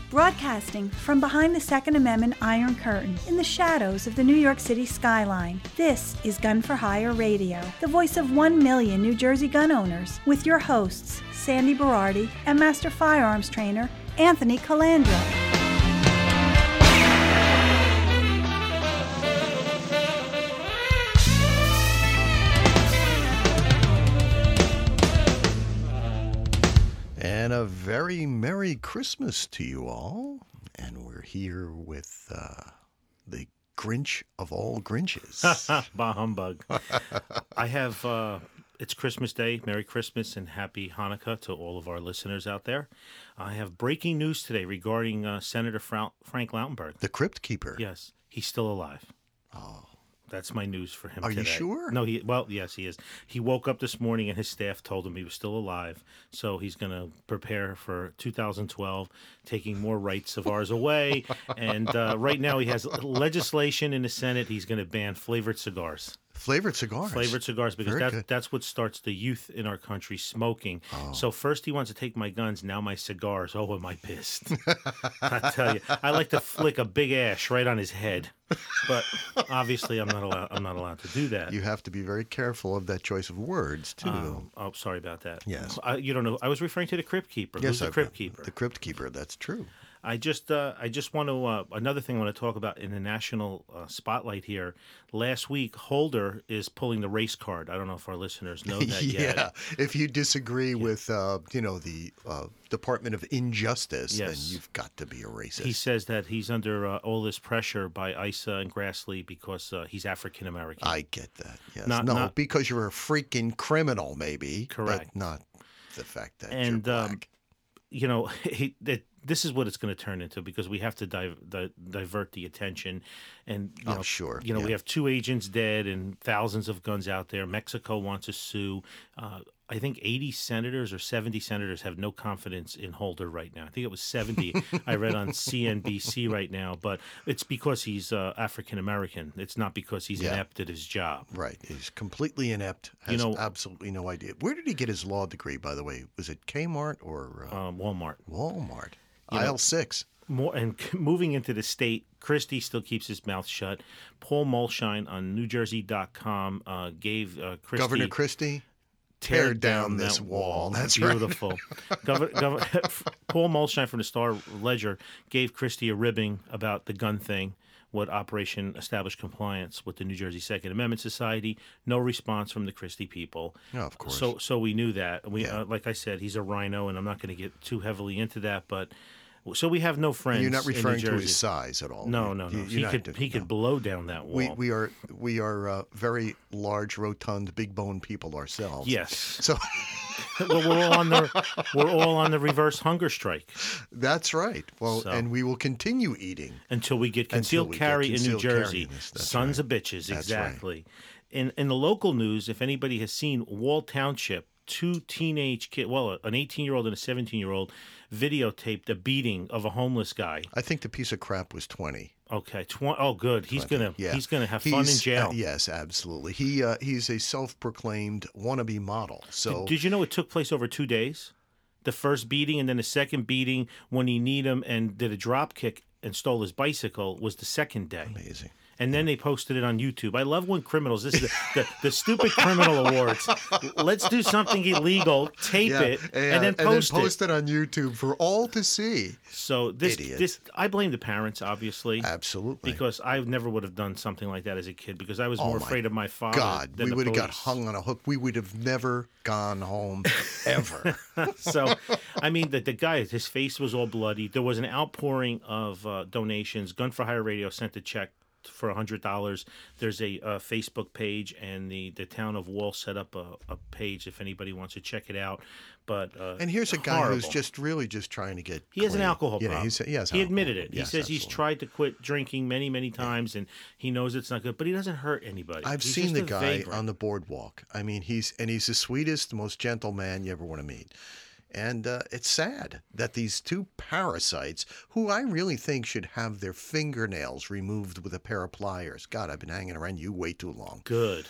Broadcasting from behind the Second Amendment Iron Curtain in the shadows of the New York City skyline, this is Gun for Hire Radio, the voice of 1 million New Jersey gun owners, with your hosts, Sandy Berardi and Master Firearms Trainer, Anthony Calandra. And a very Merry Christmas to you all. And we're here with the Grinch of all Grinches. Bah humbug. I have, it's Christmas Day. Merry Christmas and Happy Hanukkah to all of our listeners out there. I have breaking news today regarding Senator Frank Lautenberg. The Crypt Keeper. Yes, he's still alive. Oh. That's my news for him Are today. you sure? No, yes, he is. He woke up this morning and his staff told him he was still alive. So he's going to prepare for 2012, taking more rights of ours away. And right now he has legislation in the Senate. He's going to ban flavored cigars. Flavored cigars? Flavored cigars, because that's what starts the youth in our country smoking. Oh. So first he wants to take my guns, now my cigars. Oh, am I pissed. I tell you, I like to flick a big ash right on his head. But obviously I'm not allowed to do that. You have to be very careful of that choice of words, too. Oh, sorry about that. Yes. You don't know. I was referring to the Crypt Keeper. Yes, Who's the Crypt Keeper? The Crypt Keeper, that's true. I just want to another thing I want to talk about in the national spotlight here. Last week, Holder is pulling the race card. I don't know if our listeners know that yet. Yeah, if you disagree with the Department of Injustice, then you've got to be a racist. He says that he's under all this pressure by ISA and Grassley because he's African American. I get that. Yes, not because you're a freaking criminal, maybe. Correct. But not the fact that you're black. This is what it's going to turn into because we have to divert the attention. And sure. We have 2 agents dead and thousands of guns out there. Mexico wants to sue. I think 80 senators or 70 senators have no confidence in Holder right now. I think it was 70 I read on CNBC right now. But it's because he's African American. It's not because he's inept at his job. Right. He's completely inept, has absolutely no idea. Where did he get his law degree, by the way? Was it Kmart or? Walmart. Walmart. Aisle 6. Moving into the state, Christie still keeps his mouth shut. Paul Molshine on NewJersey.com gave Christie... Governor Christie, tear down this wall. That's beautiful. Right. Paul Molshine from the Star Ledger gave Christie a ribbing about the gun thing, what Operation Establish Compliance with the New Jersey Second Amendment Society. No response from the Christie people. Oh, of course. So we knew that. Like I said, he's a rhino, and I'm not going to get too heavily into that, but... So we have no friends. You're not referring to his size at all. No. He could blow down that wall. We are very large, rotund, big bone people ourselves. Yes. So well, we're all on the reverse hunger strike. That's right. Well, and we will continue eating until we get concealed carry in New Jersey. Sons of bitches. That's exactly. Right. In the local news, if anybody has seen Wall Township, 2 teenage kids, an 18-year-old and a 17-year-old, videotaped a beating of a homeless guy. I think the piece of crap was 20. Okay, oh, good. He's gonna have fun in jail. Yes, absolutely. He's a self-proclaimed wannabe model. So did you know it took place over 2 days? The first beating and then the second beating when he kneed him and did a drop kick and stole his bicycle was the second day. Amazing. And then they posted it on YouTube. I love when criminals, this is the stupid criminal awards. Let's do something illegal, tape it, and then post it on YouTube for all to see. So this I blame the parents, obviously. Absolutely. Because I never would have done something like that as a kid because I was more afraid of my father than we the would have got police. hung on a hook. We would have never gone home, ever. So, I mean, the guy, his face was all bloody. There was an outpouring of donations. Gun for Hire Radio sent a check for $100. There's a Facebook page, and the town of Wall set up a page if anybody wants to check it out. But and here's a guy who's just trying to get he has an alcohol problem. He admitted it. Yes, he says he's tried to quit drinking many times, and he knows it's not good, but he doesn't hurt anybody. I've seen the guy on the boardwalk. I mean, he's the sweetest, most gentle man you ever want to meet. And it's sad that these two parasites, who I really think should have their fingernails removed with a pair of pliers. God, I've been hanging around you way too long. Good.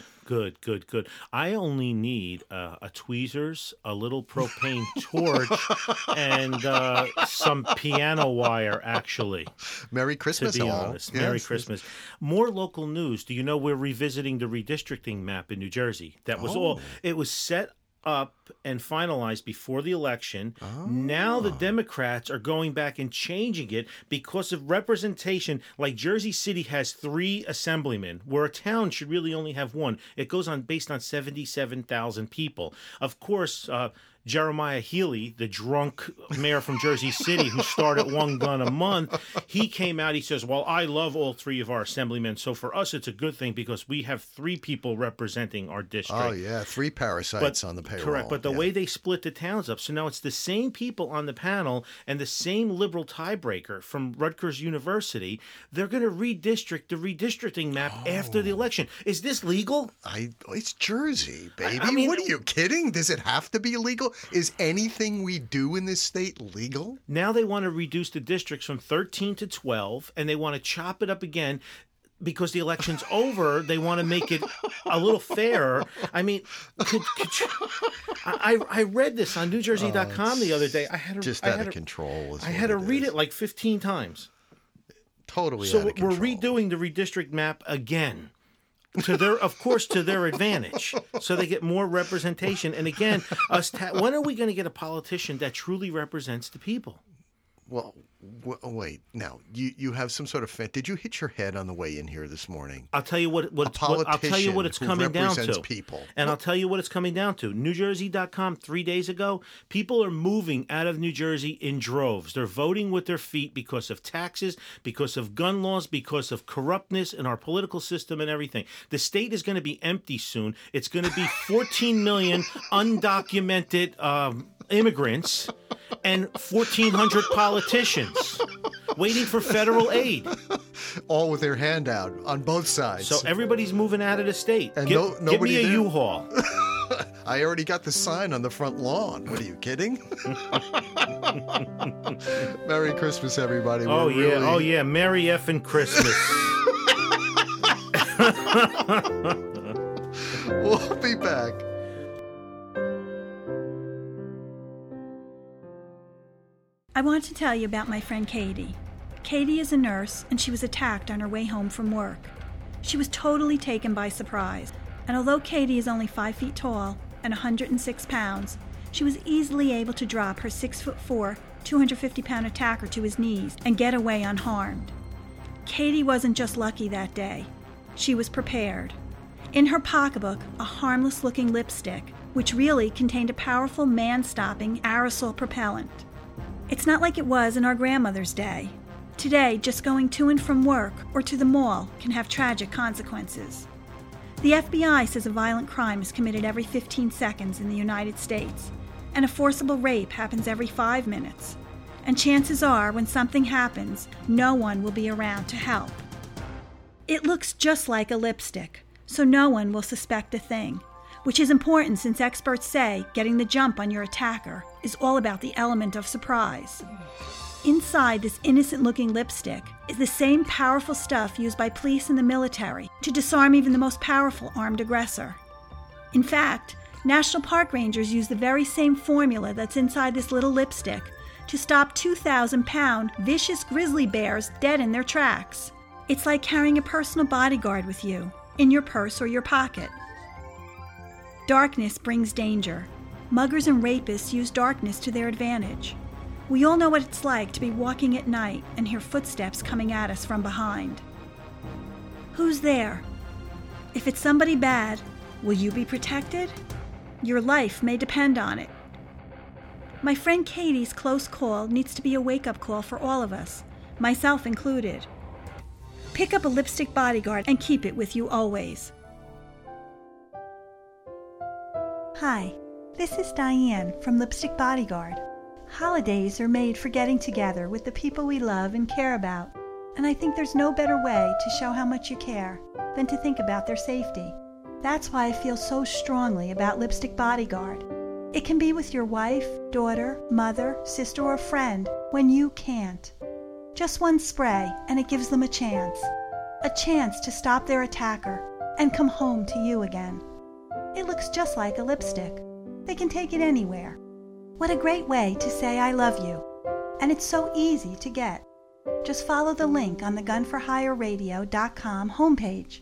I only need a tweezers, a little propane torch, and some piano wire, actually. Merry Christmas, to be all. honest. Yes. Merry Christmas. More local news. Do you know we're revisiting the redistricting map in New Jersey? That was all. It was set up and finalized before the election. Now the Democrats are going back and changing it because of representation. Like Jersey City has 3 assemblymen, where a town should really only have 1. It goes on based on 77,000 people. Of course, Jeremiah Healy, the drunk mayor from Jersey City who started one gun a month, he came out, he says, well, I love all 3 of our assemblymen, so for us it's a good thing because we have 3 people representing our district. Oh, yeah, 3 parasites on the payroll. Correct, but the way they split the towns up, so now it's the same people on the panel and the same liberal tiebreaker from Rutgers University. They're going to redistrict the redistricting map after the election. Is this legal? It's Jersey, baby. I mean, what are you kidding? Does it have to be illegal? Is anything we do in this state legal? Now they want to reduce the districts from 13 to 12, and they want to chop it up again because the election's over. They want to make it a little fairer. I mean, could you, I read this on NewJersey.com the other day. I had out of control. I had to read it like 15 times. Totally out of control. So we're redoing the redistrict map again. To their advantage, so they get more representation. And again, when are we going to get a politician that truly represents the people? Well, wait. Now, you have some sort of did you hit your head on the way in here this morning? I'll tell you what it's coming down to. People. And I'll tell you what it's coming down to. NewJersey.com 3 days ago, people are moving out of New Jersey in droves. They're voting with their feet because of taxes, because of gun laws, because of corruptness in our political system and everything. The state is going to be empty soon. It's going to be 14 million undocumented immigrants and 1,400 politicians waiting for federal aid. All with their hand out on both sides. So everybody's moving out of the state. And give me a U-Haul. I already got the sign on the front lawn. What are you kidding? Merry Christmas, everybody. Oh yeah. Merry effing Christmas. We'll be back. I want to tell you about my friend Katie. Katie is a nurse, and she was attacked on her way home from work. She was totally taken by surprise, and although Katie is only 5 feet tall and 106 pounds, she was easily able to drop her 6'4", 250-pound attacker to his knees and get away unharmed. Katie wasn't just lucky that day. She was prepared. In her pocketbook, a harmless-looking lipstick, which really contained a powerful man-stopping aerosol propellant. It's not like it was in our grandmother's day. Today, just going to and from work or to the mall can have tragic consequences. The FBI says a violent crime is committed every 15 seconds in the United States, and a forcible rape happens every 5 minutes. And chances are, when something happens, no one will be around to help. It looks just like a lipstick, so no one will suspect a thing, which is important since experts say getting the jump on your attacker is all about the element of surprise. Inside this innocent-looking lipstick is the same powerful stuff used by police and the military to disarm even the most powerful armed aggressor. In fact, National Park Rangers use the very same formula that's inside this little lipstick to stop 2,000-pound vicious grizzly bears dead in their tracks. It's like carrying a personal bodyguard with you, in your purse or your pocket. Darkness brings danger. Muggers and rapists use darkness to their advantage. We all know what it's like to be walking at night and hear footsteps coming at us from behind. Who's there? If it's somebody bad, will you be protected? Your life may depend on it. My friend Katie's close call needs to be a wake-up call for all of us, myself included. Pick up a lipstick bodyguard and keep it with you always. Hi, this is Diane from Lipstick Bodyguard. Holidays are made for getting together with the people we love and care about, and I think there's no better way to show how much you care than to think about their safety. That's why I feel so strongly about Lipstick Bodyguard. It can be with your wife, daughter, mother, sister, or friend when you can't. Just one spray and it gives them a chance to stop their attacker and come home to you again. It looks just like a lipstick. They can take it anywhere. What a great way to say I love you. And it's so easy to get. Just follow the link on the gunforhireradio.com homepage.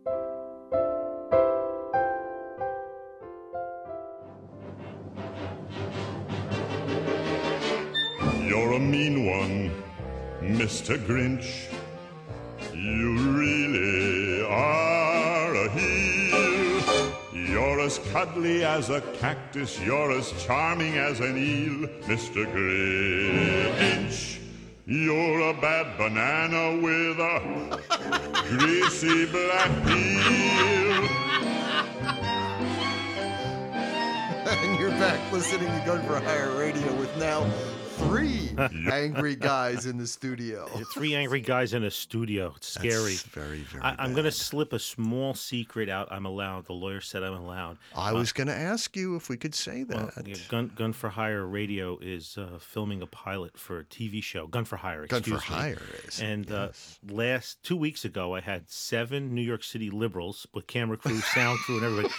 You're a mean one, Mr. Grinch. You really are a heel. You're as cuddly as a cactus. You're as charming as an eel, Mr. Grinch. You're a bad banana with a greasy black peel. And you're back listening to Gun for Hire Radio with now 3 angry guys in the studio. 3 angry guys in a studio. It's scary. That's very, very I'm going to bad. slip a small secret out. I'm allowed. The lawyer said I'm allowed. I was going to ask you if we could say that. Gun for Hire Radio is filming a pilot for a TV show. Gun for Hire, Gun excuse for me. Hire is. And yes. last 2 weeks ago, I had 7 New York City liberals with camera crew, sound crew, and everybody.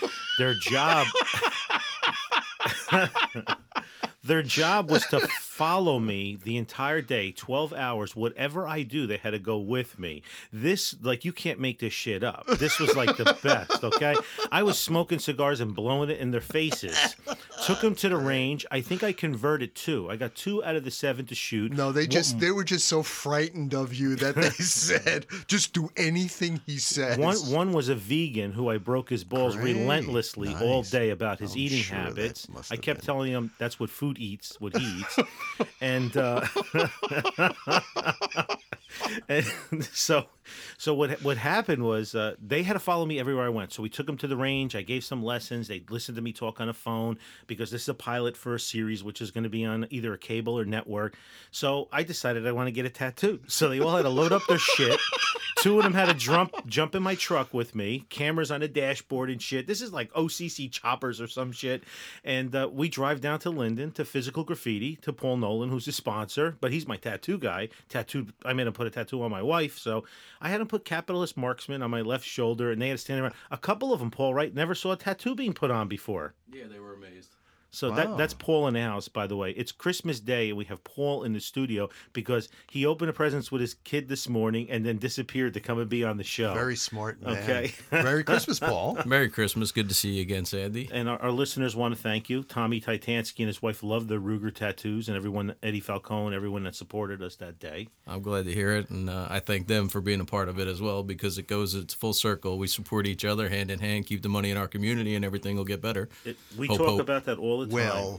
Their job was to follow me the entire day, 12 hours. Whatever I do, they had to go with me. This, like, you can't make this shit up. This was like the best, okay? I was smoking cigars and blowing it in their faces. Took them to the range. I think I converted 2. I got 2 out of the 7 to shoot. No, they were just so frightened of you that they said, just do anything he says. One was a vegan who I broke his balls Great. relentlessly Nice. all day about his I'm eating sure that habits. must I have kept been. telling him that's what food eats, what he eats. And and so what happened was they had to follow me everywhere I went. So we took them to the range. I gave some lessons. They listened to me talk on the phone because this is a pilot for a series which is going to be on either a cable or network. So I decided I want to get a tattoo. So they all had to load up their shit. 2 of them had to jump in my truck with me, cameras on the dashboard and shit. This is like OCC choppers or some shit. And we drive down to Linden to Physical Graffiti, to Paul Nolan, who's the sponsor, but he's my tattoo guy. I made him put a tattoo on my wife. So I had him put Capitalist Marksman on my left shoulder, and they had to stand around. A couple of them, Paul Wright, never saw a tattoo being put on before. Yeah, they were amazed. So Wow. that's Paul in the house, by the way. It's Christmas Day, and we have Paul in the studio because he opened the presents with his kid this morning and then disappeared to come and be on the show. Very smart man. Okay. Merry Christmas, Paul. Merry Christmas. Good to see you again, Sandy. And our listeners want to thank you. Tommy Titansky and his wife love the Ruger tattoos, and everyone, Eddie Falcone, everyone that supported us that day. I'm glad to hear it, and I thank them for being a part of it as well because it's full circle. We support each other hand in hand, keep the money in our community, and everything will get better. We Hope, talk hope. about that all the time. Well,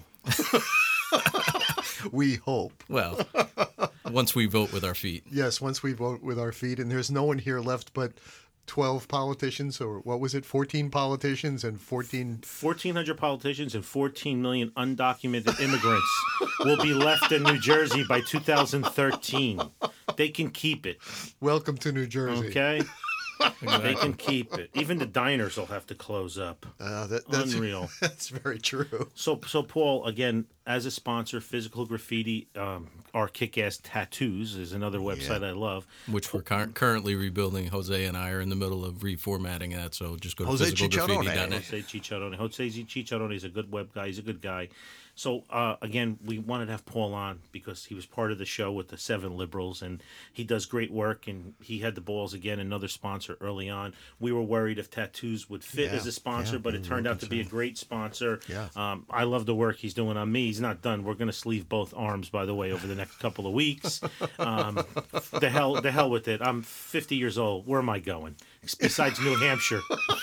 we hope. Well, once we vote with our feet. Yes, once we vote with our feet, and there's no one here left but 12 politicians, or what was it, 14 politicians and 14... 1,400 politicians and 14 million undocumented immigrants will be left in New Jersey by 2013. They can keep it, Welcome to New Jersey. okay? They can keep it. Even the diners will have to close up. That's Unreal. That's very true. So Paul, again, as a sponsor, Physical Graffiti, our Kick-Ass Tattoos is another website I love. Which we're currently rebuilding. Jose and I are in the middle of reformatting that, so just go to Jose physicalgraffiti.net. Jose Chicharone. Jose Chicharone is a good web guy. He's a good guy. So, again, we wanted to have Paul on because he was part of the show with the 7 Liberals, and he does great work, and he had the balls, again, another sponsor early on. We were worried if tattoos would fit Yeah, as a sponsor, yeah, but it we turned were out to be a great sponsor. Yeah. I love the work he's doing on me. He's not done. We're going to sleeve both arms, by the way, over the next couple of weeks. The hell with it. I'm 50 years old. Where am I going? Besides New Hampshire.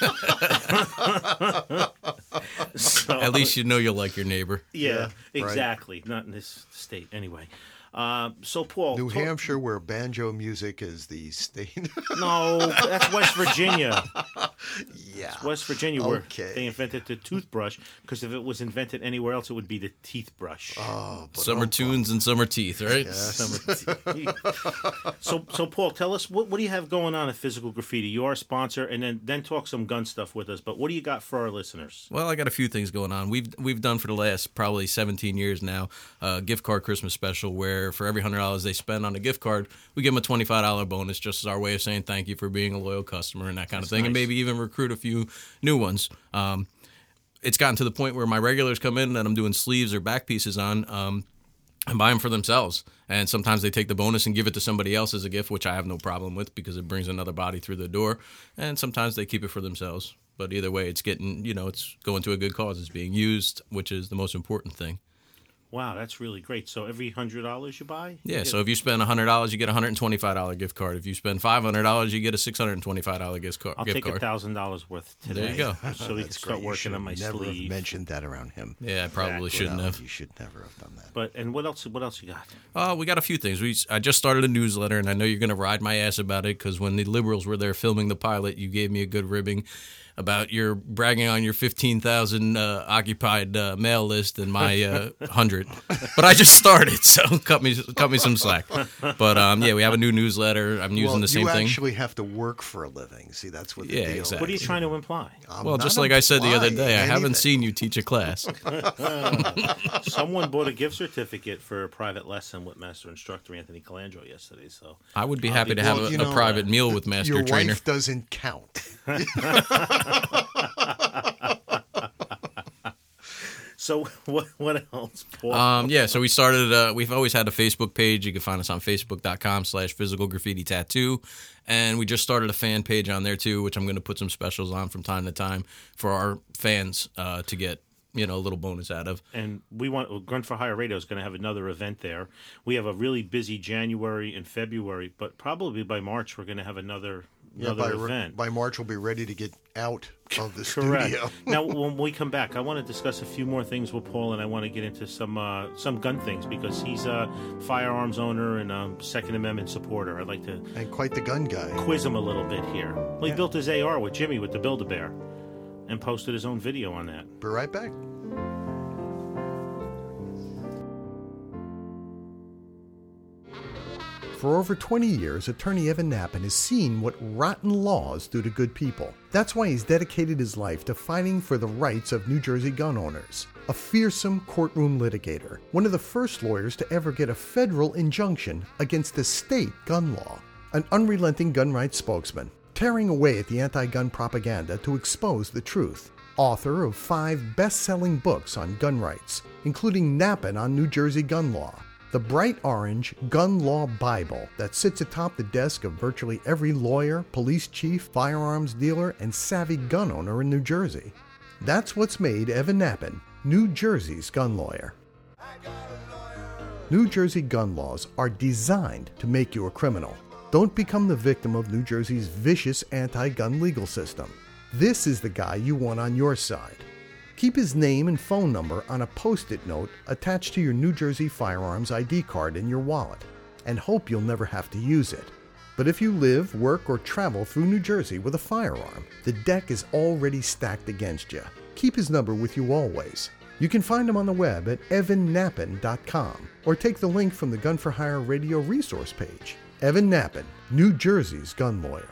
So, At least you know you'll like your neighbor. yeah, right. exactly. Not in this state, anyway. So, Paul. New Hampshire, where banjo music is the state. No, that's West Virginia. Yeah. West Virginia, where Okay. they invented the toothbrush, because if it was invented anywhere else, it would be the teeth brush. Oh, but Summer tunes and summer teeth, right? Summer teeth. So Paul, tell us, what do you have going on at Physical Graffiti? You are a sponsor, and then talk some gun stuff with us. But what do you got for our listeners? Well, I got a few things going on. We've done for the last probably 17 years now a gift card Christmas special where for every $100 they spend on a gift card, we give them a $25 bonus just as our way of saying thank you for being a loyal customer and that kind of thing, nice. and maybe even recruit a few new ones. It's gotten to the point where my regulars come in and I'm doing sleeves or back pieces on and buy them for themselves. And sometimes they take the bonus and give it to somebody else as a gift, which I have no problem with because it brings another body through the door. And sometimes they keep it for themselves. But either way, it's getting, it's going to a good cause. It's being used, which is the most important thing. Wow, that's really great. So every $100 you buy? Yeah, so if you spend $100, you get a $125 gift card. If you spend $500, you get a $625 gift card. I'll take $1,000 worth today. There you go. So we can start working on my never sleeve. have mentioned that around him. Yeah, I probably Exactly. shouldn't have. You should never have done that. But and what else you got? We got a few things. I just started a newsletter, and I know you're going to ride my ass about it because when the liberals were there filming the pilot, you gave me a good ribbing about your bragging on your 15,000 occupied mail list and my 100. But I just started, so cut me some slack. But yeah, we have a new newsletter. I'm using the same thing. You actually have to work for a living. See, that's what the deal exactly. is. What are you trying to imply? Well, just like I said the other day, I haven't anything. seen you teach a class. Someone bought a gift certificate for a private lesson with Master Instructor Anthony Colangelo yesterday. So I would be happy to have a private meal with Master Your Trainer. wife doesn't count. So what else, Paul? Yeah, so we started, we've always had a Facebook page. You can find us on facebook.com/physical graffiti tattoo. And we just started a fan page on there too, which I'm going to put some specials on from time to time for our fans to get, a little bonus out of. And we want Gun for Hire Radio is going to have another event there. We have a really busy January and February, but probably by March we're going to have another event. By March, we'll be ready to get out of the Correct. studio. Now, when we come back, I want to discuss a few more things with Paul, and I want to get into some gun things because he's a firearms owner and a Second Amendment supporter. I'd like to And quite the gun guy. quiz him a little bit here. Well, he built his AR with Jimmy with the Build-A-Bear and posted his own video on that. Be right back. For over 20 years, attorney Evan Nappen has seen what rotten laws do to good people. That's why he's dedicated his life to fighting for the rights of New Jersey gun owners. A fearsome courtroom litigator, one of the first lawyers to ever get a federal injunction against a state gun law. An unrelenting gun rights spokesman, tearing away at the anti-gun propaganda to expose the truth. Author of 5 best-selling books on gun rights, including Nappen on New Jersey gun law, the bright orange Gun Law Bible that sits atop the desk of virtually every lawyer, police chief, firearms dealer, and savvy gun owner in New Jersey. That's what's made Evan Nappen New Jersey's gun lawyer. New Jersey gun laws are designed to make you a criminal. Don't become the victim of New Jersey's vicious anti-gun legal system. This is the guy you want on your side. Keep his name and phone number on a Post-it note attached to your New Jersey firearms ID card in your wallet, and hope you'll never have to use it. But if you live, work, or travel through New Jersey with a firearm, the deck is already stacked against you. Keep his number with you always. You can find him on the web at evannappen.com, or take the link from the Gun for Hire Radio resource page. Evan Nappen, New Jersey's gun lawyer.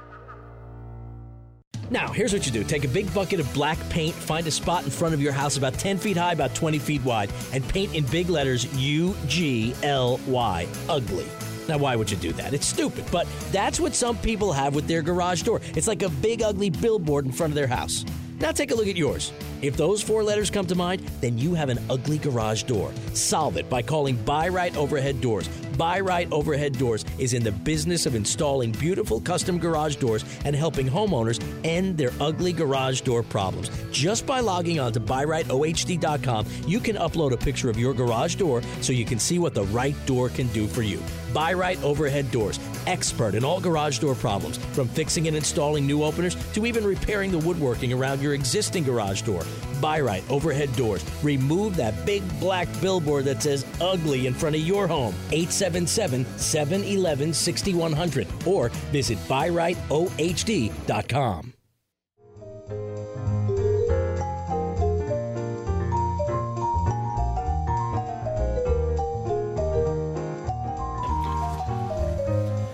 Now, here's what you do. Take a big bucket of black paint, find a spot in front of your house about 10 feet high, about 20 feet wide, and paint in big letters UGLY, ugly. Now, why would you do that? It's stupid, but that's what some people have with their garage door. It's like a big, ugly billboard in front of their house. Now take a look at yours. If those 4 letters come to mind, then you have an ugly garage door. Solve it by calling Buy Right Overhead Doors. Buy Right Overhead Doors is in the business of installing beautiful custom garage doors and helping homeowners end their ugly garage door problems. Just by logging on to BuyRightOHD.com, you can upload a picture of your garage door so you can see what the right door can do for you. Buy Right Overhead Doors, expert in all garage door problems, from fixing and installing new openers to even repairing the woodworking around your existing garage door. Buy Right Overhead Doors. Remove that big black billboard that says ugly in front of your home. 877-711-6100 or visit BuyRightOHD.com.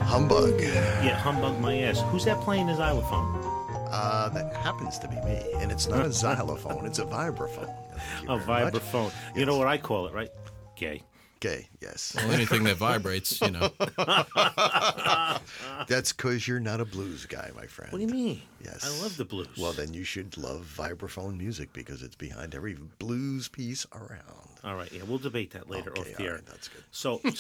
Humbug. Yeah, humbug my ass. Who's that playing the xylophone? That happens to be me, and it's not a xylophone; it's a vibraphone. A vibraphone. You know what I call it, right? Gay. Gay, yes. Well, anything that vibrates, you know. That's because you're not a blues guy, my friend. What do you mean? Yes. I love the blues. Well, then you should love vibraphone music because it's behind every blues piece around. All right, yeah, we'll debate that later Okay, off the all air. right, that's good.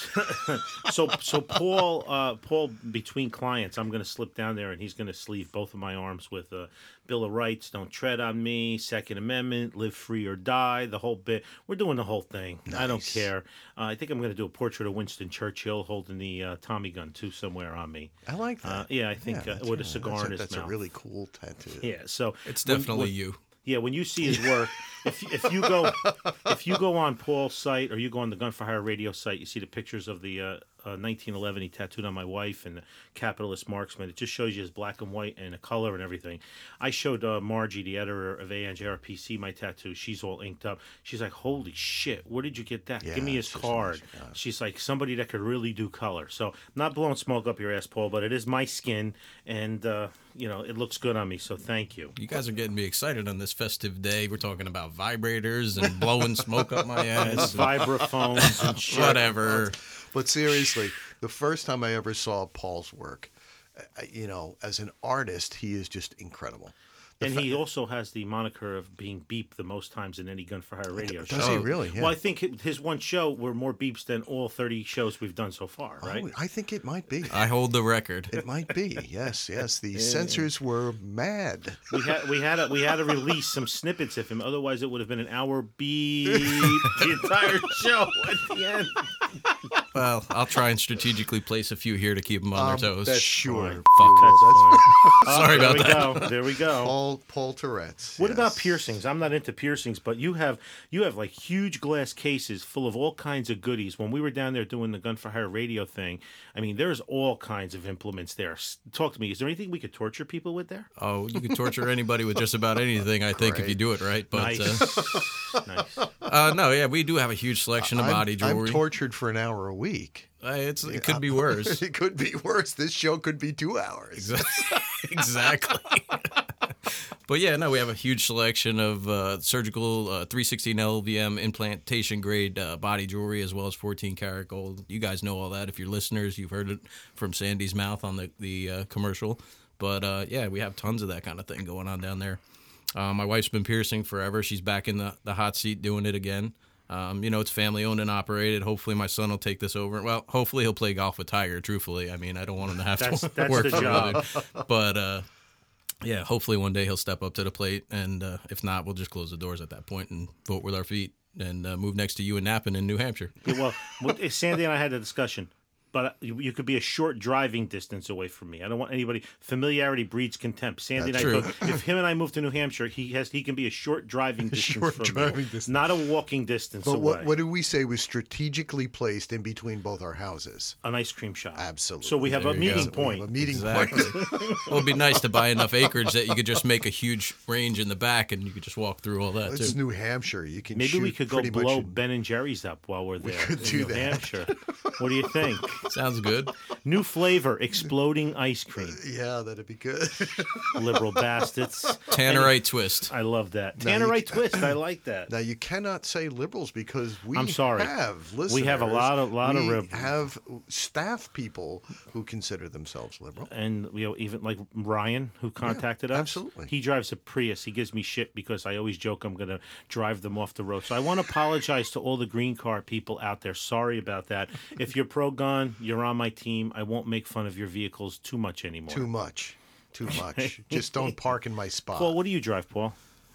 So Paul, between clients, I'm going to slip down there and he's going to sleeve both of my arms with Bill of Rights, Don't Tread on Me, Second Amendment, Live Free or Die, the whole bit. We're doing the whole thing. I don't Nice. care. I think I'm going to do a portrait of Winston Churchill holding the Tommy gun too somewhere on me. I like that. Yeah, I think that's- with a cigar in his That's mouth. a really cool tattoo. Yeah, so It's when- definitely you. Yeah, when you see his work, if you go on Paul's site or you go on the Gun for Hire radio site, you see the pictures of the 1911 he tattooed on my wife and the capitalist marksman. It just shows you his black and white and the color and everything. I showed Margie, the editor of ANJRPC, my tattoo. She's all inked up. She's like, "Holy shit, where did you get that? Yeah, Give me his she's card." amazing, yeah. She's like, somebody that could really do color. So I'm not blowing smoke up your ass, Paul, but it is my skin, and it looks good on me. So thank you. You guys are getting me excited on this festive day. We're talking about vibrators and blowing smoke up my ass. Vibraphones and shit. Whatever. But seriously, the first time I ever saw Paul's work, as an artist, he is just incredible. And he also has the moniker of being beeped the most times in any Gun for Hire radio show. Does he really? Yeah. Well, I think his one show were more beeps than all 30 shows we've done so far, right? Oh, I think it might be. I hold the record. It might be. Yes. The censors were mad. We had to release some snippets of him, otherwise it would have been an hour beep the entire show at the end. Well, I'll try and strategically place a few here to keep them on their toes. That's sure. Fine. You will. That's fine. Sorry there about we that. go. There we go. Paul Tourette's. What yes. about piercings? I'm not into piercings, but you have like huge glass cases full of all kinds of goodies. When we were down there doing the Gun for Hire radio thing, I mean, there's all kinds of implements there. Talk to me. Is there anything we could torture people with there? Oh, you can torture anybody with just about anything, I think, if you do it right. But Nice. no, yeah, we do have a huge selection of body jewelry. I'm tortured for an hour a week. It could be worse. It could be worse. This show could be 2 hours. Exactly. But yeah, no, we have a huge selection of surgical 316 LVM implantation grade body jewelry as well as 14 karat gold. You guys know all that. If you're listeners, you've heard it from Sandy's mouth on the commercial. But yeah, we have tons of that kind of thing going on down there. My wife's been piercing forever. She's back in the hot seat doing it again. It's family owned and operated. Hopefully my son will take this over. Well, hopefully he'll play golf with Tiger, truthfully. I mean, I don't want him to have That's to work the for a job. living. But yeah, hopefully one day he'll step up to the plate. And if not, we'll just close the doors at that point and vote with our feet and move next to you in Nappin in New Hampshire. Yeah, well, Sandy and I had a discussion. But you could be a short driving distance away from me. I don't want anybody. Familiarity breeds contempt. Sandy That's and I. true. If him and I move to New Hampshire, he can be a short driving distance short from driving me, distance. not a walking distance But away. what did we say was strategically placed in between both our houses? An ice cream shop. Absolutely. So we have a There you go. meeting We have point. a meeting Exactly. point. Well, it'd be nice to buy enough acreage that you could just make a huge range in the back and you could just walk through all that, It's too. New Hampshire. You can Maybe we shoot could go pretty much blow in- Ben and Jerry's up while we're there could in do New that. Hampshire. What do you think? Sounds good. New flavor: exploding ice cream. Yeah, that'd be good. Liberal bastards. Tannerite twist. I love that. Now you Tannerite twist. I like that. Now you cannot say liberals because we I'm sorry. have listeners. We have a lot of we have staff people who consider themselves liberal. And even like Ryan, who contacted us. absolutely. He drives a Prius. He gives me shit because I always joke I'm going to drive them off the road. So I want to apologize to all the green car people out there. Sorry about that. If you're pro-gun, you're on my team. I won't make fun of your vehicles too much anymore. Too much. Just don't park in my spot. Paul, what do you drive, Paul?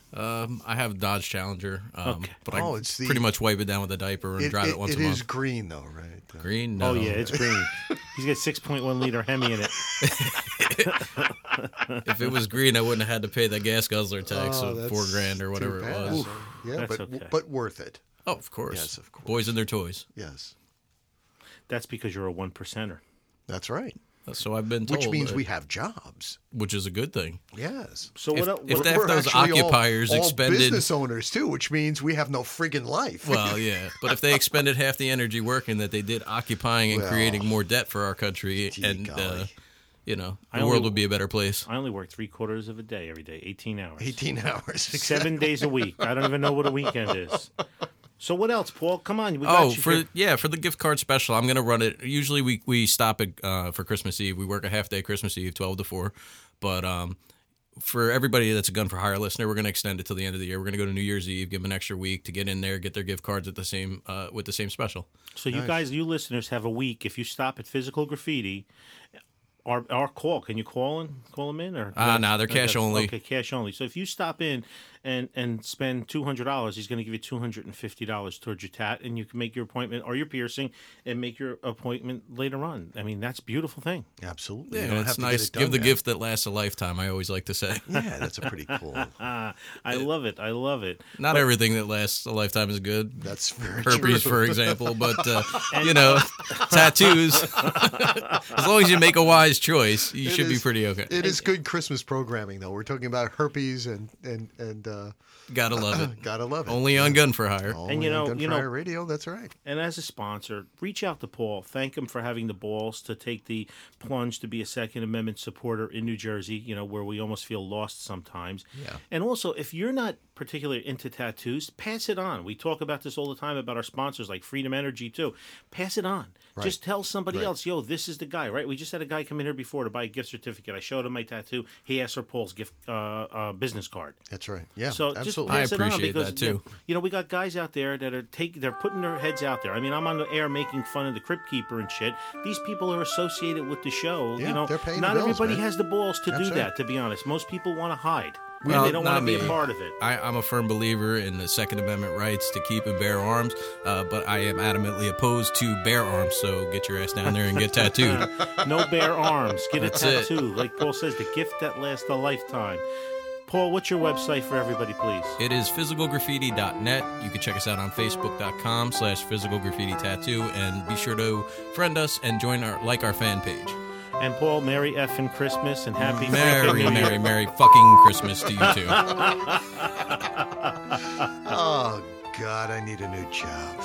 I have Dodge Challenger, Okay. but Oh, I it's the- pretty much wipe it down with a diaper and drive it once a It month. is green though, right? Green? No. Oh, yeah, it's green. He's got 6.1 liter Hemi in it. If it was green, I wouldn't have had to pay the gas guzzler tax Oh, of that's $4,000 or whatever too it bad. was. Oof. Yeah, That's but okay. but worth it. Oh, of course. Yes, of course. Boys and their toys. Yes, That's because you're a one percenter. that's right. So I've been told. Which means we have jobs. Which is a good thing. Yes. So what else? If We're those actually occupiers all expended business owners too, which means we have no friggin' life. Well, yeah, but if they expended half the energy working that they did occupying and creating more debt for our country, and the world would be a better place. I only work 3/4 of a day every day, 18 hours. 18 hours. 7 days a week. I don't even know what a weekend is. So what else, Paul? Come on, we got you. For the gift card special, I'm gonna run it. Usually we stop it for Christmas Eve. We work a half day Christmas Eve, 12 to 4. But for everybody that's a Gun for Hire listener, we're gonna extend it till the end of the year. We're gonna go to New Year's Eve, give them an extra week to get in there, get their gift cards at the same with the same special. So you listeners have a week. If you stop at Physical Graffiti, our call. Can you call them in or? No, they're cash only. Okay, cash only. So if you stop in and spend $200, he's going to give you $250 towards your tat, and you can make your appointment or your piercing and make your appointment later on. I mean, that's a beautiful thing. Absolutely. Yeah, it's nice. Give the gift that lasts a lifetime. I always like to say. Yeah, that's a pretty cool. I love it. I love it. Not everything that lasts a lifetime is good. That's very herpes, true. for example, but tattoos. As long as you make a wise choice, you should be pretty okay. It is good Christmas programming, though. We're talking about herpes and gotta love it. Gotta love it. Only on Gun for Hire. Only on Gun for Hire Radio. That's right. And as a sponsor, reach out to Paul. Thank him for having the balls to take the plunge to be a Second Amendment supporter in New Jersey. Where we almost feel lost sometimes. Yeah. And also, if you're not particularly into tattoos, pass it on. We talk about this all the time about our sponsors like Freedom Energy too. Pass it on. Right. Just tell somebody else, yo, this is the guy, right? We just had a guy come in here before to buy a gift certificate. I showed him my tattoo. He asked for Paul's gift business card. That's right. Yeah, so absolutely. Just pass it on appreciate because, that too. We got guys out there that are they're putting their heads out there. I mean, I'm on the air making fun of the Crypt Keeper and shit. These people are associated with the show. Yeah, they're paying not the bills, everybody man. has the balls to do that, to be honest. Most people want to hide. They don't want to be a part of it. I'm a firm believer in the Second Amendment rights to keep and bear arms, but I am adamantly opposed to bear arms, so get your ass down there and get tattooed. No bare arms. Get That's a tattoo. Like Paul says, the gift that lasts a lifetime. Paul, what's your website for everybody, please? It is physicalgraffiti.net. You can check us out on facebook.com/physicalgraffiti-tattoo, and be sure to friend us and join our fan page. And Paul, Merry effing Christmas and Happy Merry fucking Christmas to you too. Oh, God, I need a new job.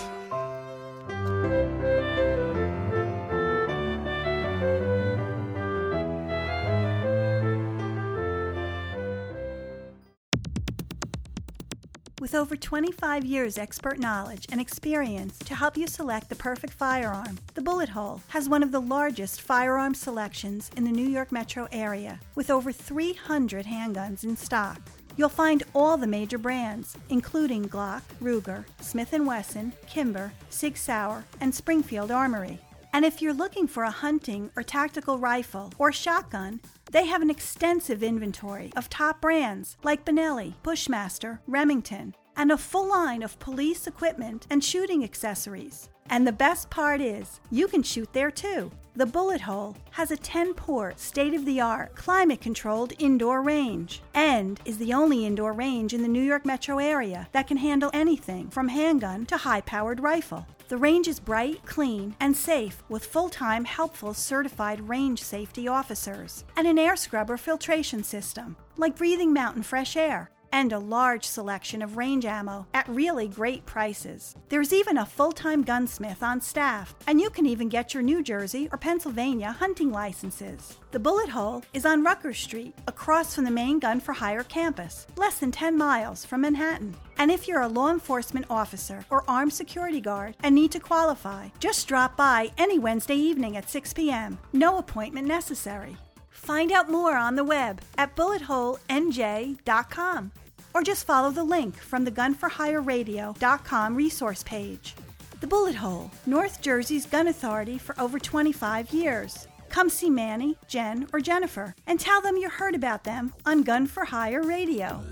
With over 25 years' expert knowledge and experience to help you select the perfect firearm, the Bullet Hole has one of the largest firearm selections in the New York metro area, with over 300 handguns in stock. You'll find all the major brands, including Glock, Ruger, Smith & Wesson, Kimber, Sig Sauer, and Springfield Armory. And if you're looking for a hunting or tactical rifle or shotgun, they have an extensive inventory of top brands like Benelli, Bushmaster, Remington, and a full line of police equipment and shooting accessories. And the best part is, you can shoot there too. The Bullet Hole has a 10-port, state-of-the-art, climate-controlled indoor range and is the only indoor range in the New York metro area that can handle anything from handgun to high-powered rifle. The range is bright, clean, and safe with full-time, helpful, certified range safety officers and an air scrubber filtration system, like Breathing Mountain Fresh Air, and a large selection of range ammo at really great prices. There's even a full-time gunsmith on staff, and you can even get your New Jersey or Pennsylvania hunting licenses. The Bullet Hole is on Rutgers Street, across from the main Gun for Hire campus, less than 10 miles from Manhattan. And if you're a law enforcement officer or armed security guard and need to qualify, just drop by any Wednesday evening at 6 p.m. No appointment necessary. Find out more on the web at bulletholenj.com or just follow the link from the gunforhireradio.com resource page. The Bullet Hole, North Jersey's gun authority for over 25 years. Come see Manny, Jen, or Jennifer and tell them you heard about them on Gun for Hire Radio.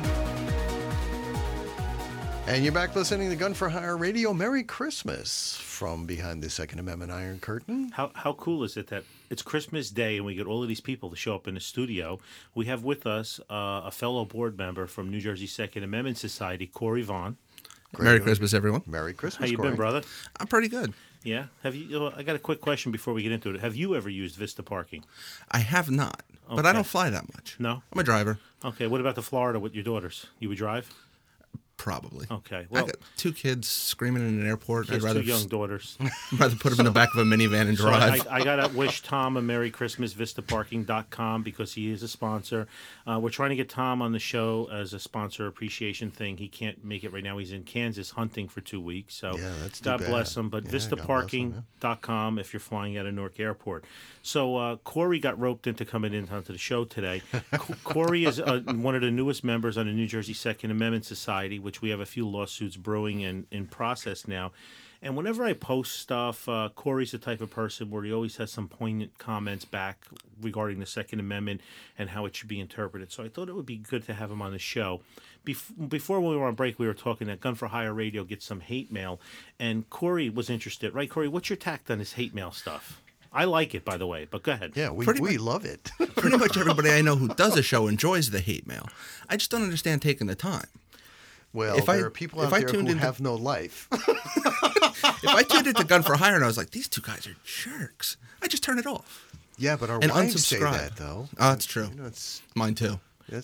And you're back listening to Gun for Hire Radio. Merry Christmas from behind the Second Amendment Iron Curtain. How cool is it that it's Christmas Day and we get all of these people to show up in the studio? We have with us a fellow board member from New Jersey Second Amendment Society, Corey Vaughn. Merry Christmas, everyone. Merry Christmas, How you Corey. been, brother? I'm pretty good. Yeah. Have you? I got a quick question before we get into it. Have you ever used Vista Parking? I have not, but I Okay. don't fly that much. No? I'm a driver, Okay. What about the Florida with your daughters? You would drive? probably. Okay. I Well, got 2 kids screaming in an airport. he has I'd rather two young daughters. rather put them in the back of a minivan and So drive. I got to wish Tom a Merry Christmas, VistaParking.com, because he is a sponsor. We're trying to get Tom on the show as a sponsor appreciation thing. He can't make it right now. He's in Kansas hunting for 2 weeks. So Yeah, that's too God bad. bless him. But Yeah, God bless him, VistaParking.com if you're flying out of Newark Airport. So Corey got roped into coming in onto the show today. Corey is one of the newest members on the New Jersey Second Amendment Society, which we have a few lawsuits brewing and in process now. And whenever I post stuff, Corey's the type of person where he always has some poignant comments back regarding the Second Amendment and how it should be interpreted. So I thought it would be good to have him on the show. Before we were on break, we were talking that Gun for Hire Radio gets some hate mail, and Corey was interested. Right, Corey? What's your tact on this hate mail stuff? I like it, by the way, but go ahead. Yeah, we Pretty love it. Pretty much everybody I know who does a show enjoys the hate mail. I just don't understand taking the time. Well, If I- there are people if out I there who tuned into- have no life. If I tuned into Gun for Hire and I was like, these 2 guys are jerks, I just turn it off. Yeah, but our And wives say unsubscribe. that, though. Oh, that's true. You know, it's Mine too.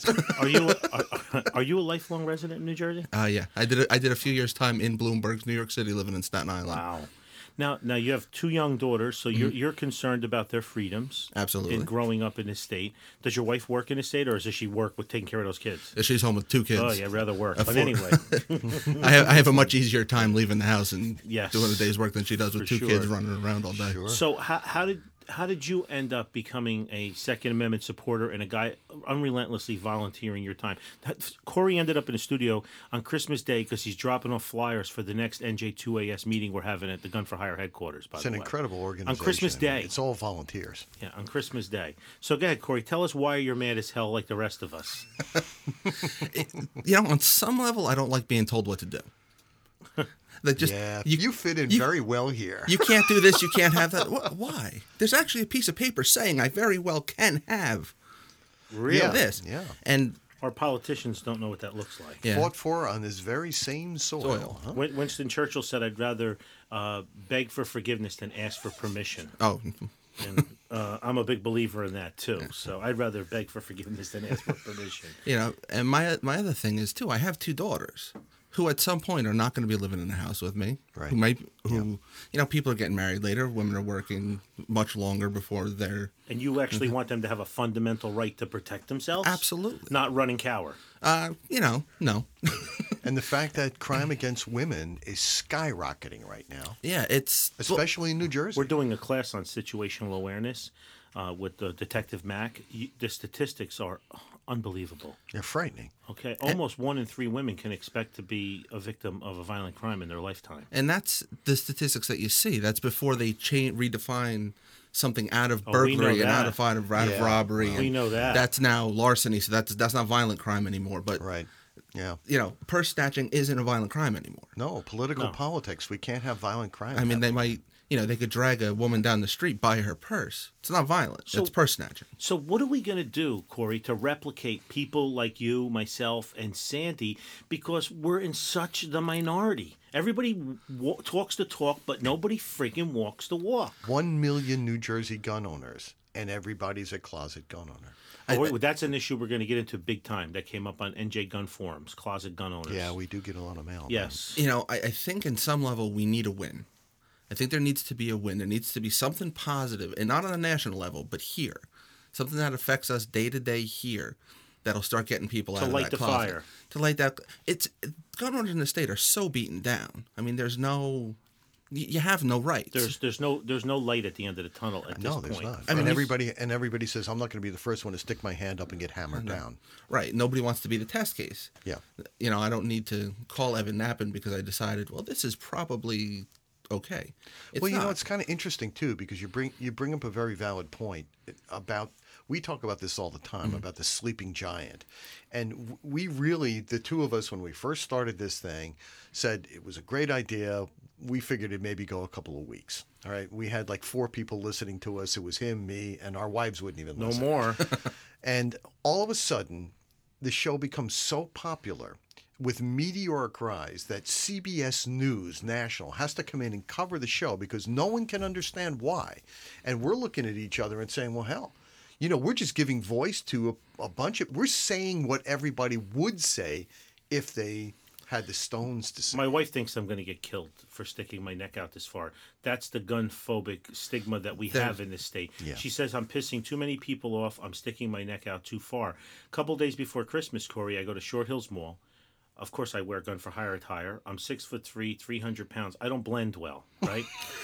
Are you a lifelong resident in New Jersey? Yeah, I did a few years time in Bloomberg, New York City, living in Staten Island. Wow. Now you have 2 young daughters, so you're concerned about their freedoms. Absolutely. In growing up in the state. Does your wife work in the state, or does she work with taking care of those kids? She's home with 2 kids. Oh, yeah, I'd rather work. But Four- anyway, I have a much easier time leaving the house and Yes. doing a day's work than she does with For 2 sure. kids running around all day. so how did you end up becoming a Second Amendment supporter and a guy unrelentlessly volunteering your time? Corey ended up in the studio on Christmas Day because he's dropping off flyers for the next NJ2AS meeting we're having at the Gun for Hire headquarters. By It's the an way. incredible organization. On Christmas I mean, Day. it's all volunteers. Yeah, on Christmas Day. So go ahead, Corey. Tell us why you're mad as hell like the rest of us. On some level, I don't like being told what to do. Like just Yeah, you fit in very well here. You can't do this. You can't have that. Why? There's actually a piece of paper saying I very well can have Really? this. Yeah. And Our politicians don't know what that looks like. yeah, Fought for on this very same soil. Huh? Winston Churchill said, "I'd rather beg for forgiveness than ask for permission." oh, And I'm a big believer in that too. So I'd rather beg for forgiveness than ask for permission. and my other thing is too. I have 2 daughters who at some point are not going to be living in the house with me. Right. People are getting married later. Women are working much longer before they're. And you actually want them to have a fundamental right to protect themselves? Absolutely. Not run and cower. No. And the fact that crime against women is skyrocketing right now, Yeah, it's especially in New Jersey. We're doing a class on situational awareness with Detective Mack. The statistics are unbelievable. They're frightening. Okay, almost 1 in 3 women can expect to be a victim of a violent crime in their lifetime. And that's the statistics that you see. That's before they redefine something out of Oh, we know burglary and that. out of Yeah. robbery. We and know that. That's now larceny, so that's not violent crime anymore. But Right. Yeah. Purse snatching isn't a violent crime anymore. No, political politics. We can't have violent crime. I mean, they happening. might, they could drag a woman down the street, buy her purse. It's not violent. So- It's purse snatching. So what are we going to do, Corey, to replicate people like you, myself, and Sandy? Because we're in such the minority. Everybody talks the talk, but nobody freaking walks the walk. 1 million New Jersey gun owners, and everybody's a closet gun owner. Wait, that's an issue we're going to get into big time. That came up on NJ Gun Forums, closet gun owners. Yeah, we do get a lot of mail. Yes. I think in some level we need a win. I think there needs to be a win. There needs to be something positive, and not on a national level, but here. Something that affects us day to day here that'll start getting people out of light that the closet. fire. To light that. Gun owners in the state are so beaten down. I mean, there's no. You have no rights. There's no light at the end of the tunnel at this No, point. there's not. I mean, and everybody says I'm not going to be the first one to stick my hand up and get hammered down. Right. Nobody wants to be the test case. Yeah. I don't need to call Evan Knappen because I decided, well, this is probably okay. It's Well, not. it's kind of interesting too because you bring up a very valid point about we talk about this all the time, about the sleeping giant. And we really, the two of us, when we first started this thing, said it was a great idea. We figured it'd maybe go a couple of weeks. All right. We had like 4 people listening to us. It was him, me, and our wives wouldn't even listen. No more. And all of a sudden, the show becomes so popular with meteoric rise that CBS News National has to come in and cover the show because no one can understand why. And we're looking at each other and saying, well, hell, we're just giving voice to a bunch of, we're saying what everybody would say if they had the stones to say. My wife thinks I'm going to get killed for sticking my neck out this far. That's the gun-phobic stigma that we have in this state. Yeah. She says I'm pissing too many people off. I'm sticking my neck out too far. A couple days before Christmas, Corey, I go to Short Hills Mall. Of course, I wear gun for hire attire. I'm 6'3", 300 pounds. I don't blend well, right?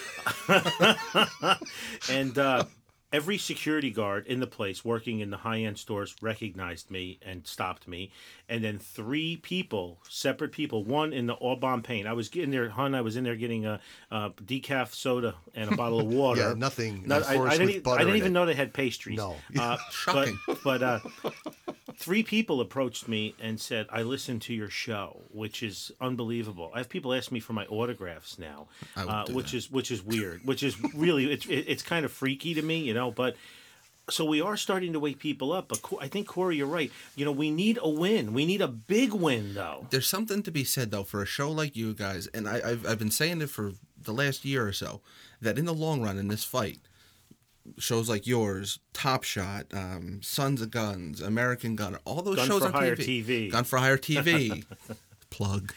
And every security guard in the place working in the high-end stores recognized me and stopped me. And then 3 people, separate people, one in the Aubon paint. I was in there, I was in there getting a decaf soda and a bottle of water. Yeah, nothing. I didn't even know they had pastries. No. Shocking. But 3 people approached me and said, I listened to your show, which is unbelievable. I have people ask me for my autographs now, which is weird, which is really, it's kind of freaky to me, but so we are starting to wake people up. But I think, Corey, you're right. We need a win. We need a big win, though. There's something to be said, though, for a show like you guys, and I've been saying it for the last year or so, that in the long run in this fight, shows like yours, Top Shot, Sons of Guns, American Gun, all those shows on TV. Gun for Hire TV. Plug.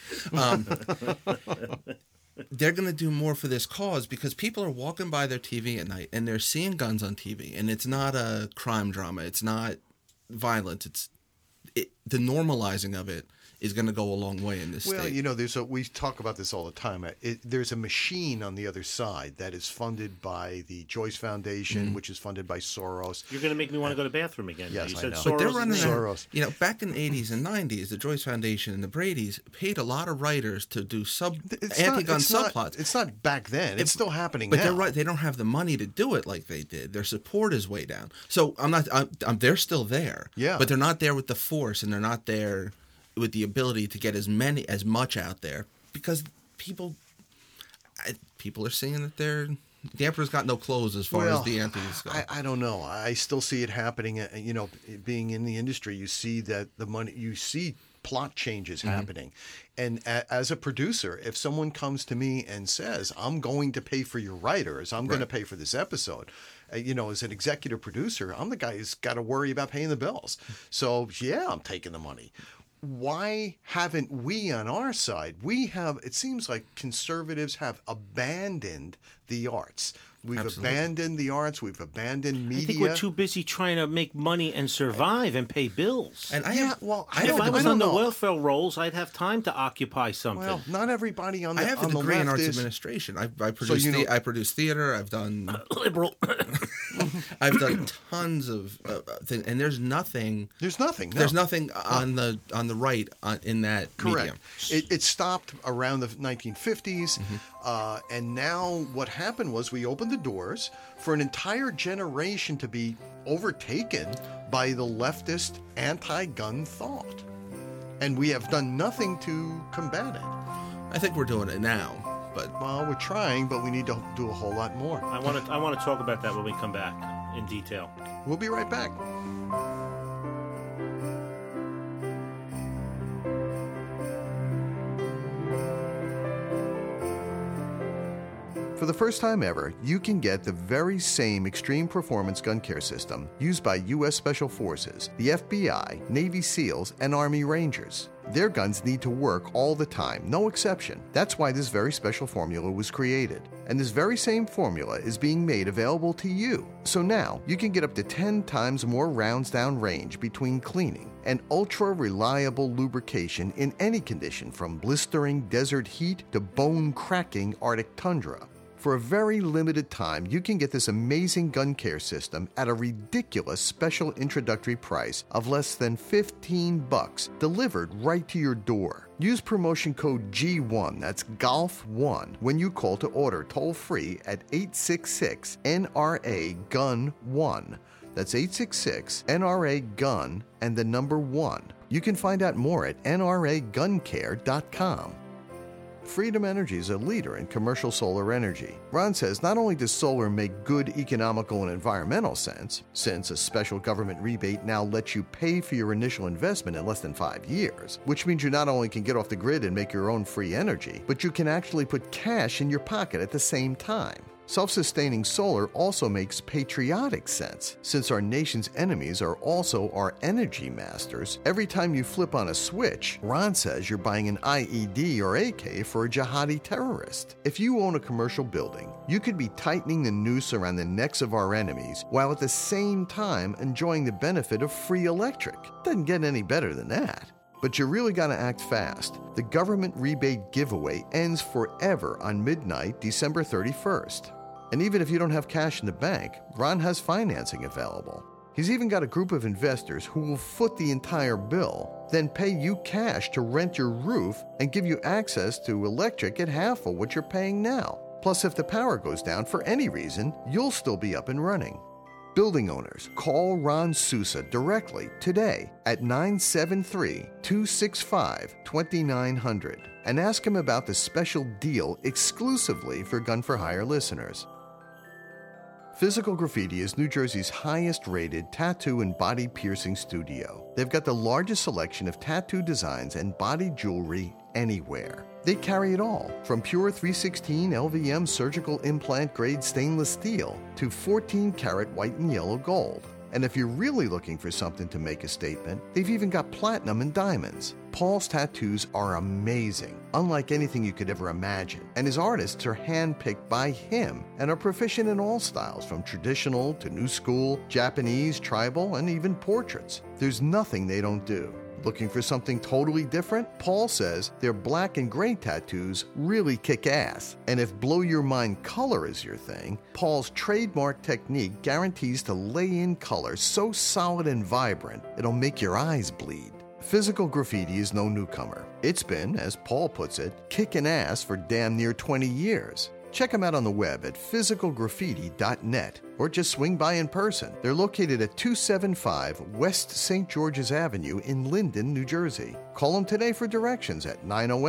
They're going to do more for this cause because people are walking by their TV at night and they're seeing guns on TV, and it's not a crime drama. It's not violence. The normalizing of it is going to go a long way in this state. Well, we talk about this all the time. There's a machine on the other side that is funded by the Joyce Foundation, which is funded by Soros. You're going to make me want to go to the bathroom again. Yes, you I said know. Soros. But they're running Soros. Back in the 80s and 90s, the Joyce Foundation and the Brady's paid a lot of writers to do anti-gun subplots. It's not back then. It's still happening but now. They're right. They don't have the money to do it like they did. Their support is way down. So they're still there. Yeah. But they're not there with the force, and they're not there with the ability to get as much out there because people are seeing that the emperor's got no clothes as far as the antis go. I don't know. I still see it happening. Being in the industry, you see that the money. You see plot changes happening, and as a producer, if someone comes to me and says, "I'm going to pay for your writers. I'm going to pay for this episode." As an executive producer, I'm the guy who's got to worry about paying the bills. So yeah, I'm taking the money. Why haven't we on our side? It seems like conservatives have abandoned the arts. We've abandoned the arts. We've abandoned media. I think we're too busy trying to make money and survive and pay bills. And if I was on the welfare rolls, I'd have time to occupy something. Well, not everybody on the left. I have a degree in arts administration. I produce theater. I've done liberal. I've done tons of things, and there's nothing. There's nothing. No. There's nothing on the right in that Correct. medium. It stopped around the 1950s, and now what happened was we opened the doors for an entire generation to be overtaken by the leftist anti-gun thought, and we have done nothing to combat it. I think we're doing it now. But we're trying, but we need to do a whole lot more. I want to talk about that when we come back in detail. We'll be right back. For the first time ever, you can get the very same extreme performance gun care system used by U.S. Special Forces, the FBI, Navy SEALs, and Army Rangers. Their guns need to work all the time, no exception. That's why this very special formula was created. And this very same formula is being made available to you. So now, you can get up to 10 times more rounds down range between cleaning and ultra-reliable lubrication in any condition from blistering desert heat to bone-cracking Arctic tundra. For a very limited time, you can get this amazing gun care system at a ridiculous special introductory price of less than $15, delivered right to your door. Use promotion code G1, that's GOLF1, when you call to order toll-free at 866-NRA-GUN-1. That's 866-NRA-GUN and the number 1. You can find out more at nraguncare.com. Freedom Energy is a leader in commercial solar energy. Ron says not only does solar make good economical and environmental sense, since a special government rebate now lets you pay for your initial investment in less than 5 years, which means you not only can get off the grid and make your own free energy, but you can actually put cash in your pocket at the same time. Self-sustaining solar also makes patriotic sense, since our nation's enemies are also our energy masters. Every time you flip on a switch, Ron says you're buying an IED or AK for a jihadi terrorist. If you own a commercial building, you could be tightening the noose around the necks of our enemies, while at the same time enjoying the benefit of free electric. Doesn't get any better than that. But you really gotta act fast. The government rebate giveaway ends forever on midnight, December 31st. And even if you don't have cash in the bank, Ron has financing available. He's even got a group of investors who will foot the entire bill, then pay you cash to rent your roof and give you access to electric at half of what you're paying now. Plus, if the power goes down for any reason, you'll still be up and running. Building owners, call Ron Sousa directly today at 973-265-2900 and ask him about the special deal exclusively for Gun for Hire listeners. Physical Graffiti is New Jersey's highest-rated tattoo and body piercing studio. They've got the largest selection of tattoo designs and body jewelry anywhere. They carry it all, from pure 316 LVM surgical implant grade stainless steel to 14-karat white and yellow gold. And if you're really looking for something to make a statement, they've even got platinum and diamonds. Paul's tattoos are amazing, unlike anything you could ever imagine. And his artists are handpicked by him and are proficient in all styles, from traditional to new school, Japanese, tribal, and even portraits. There's nothing they don't do. Looking for something totally different? Paul says their black and gray tattoos really kick ass. And if blow your mind color is your thing, Paul's trademark technique guarantees to lay in color so solid and vibrant, it'll make your eyes bleed. Physical Graffiti is no newcomer. It's been, as Paul puts it, kicking ass for damn near 20 years. Check them out on the web at physicalgraffiti.net or just swing by in person. They're located at 275 West St. George's Avenue in Linden, New Jersey. Call them today for directions at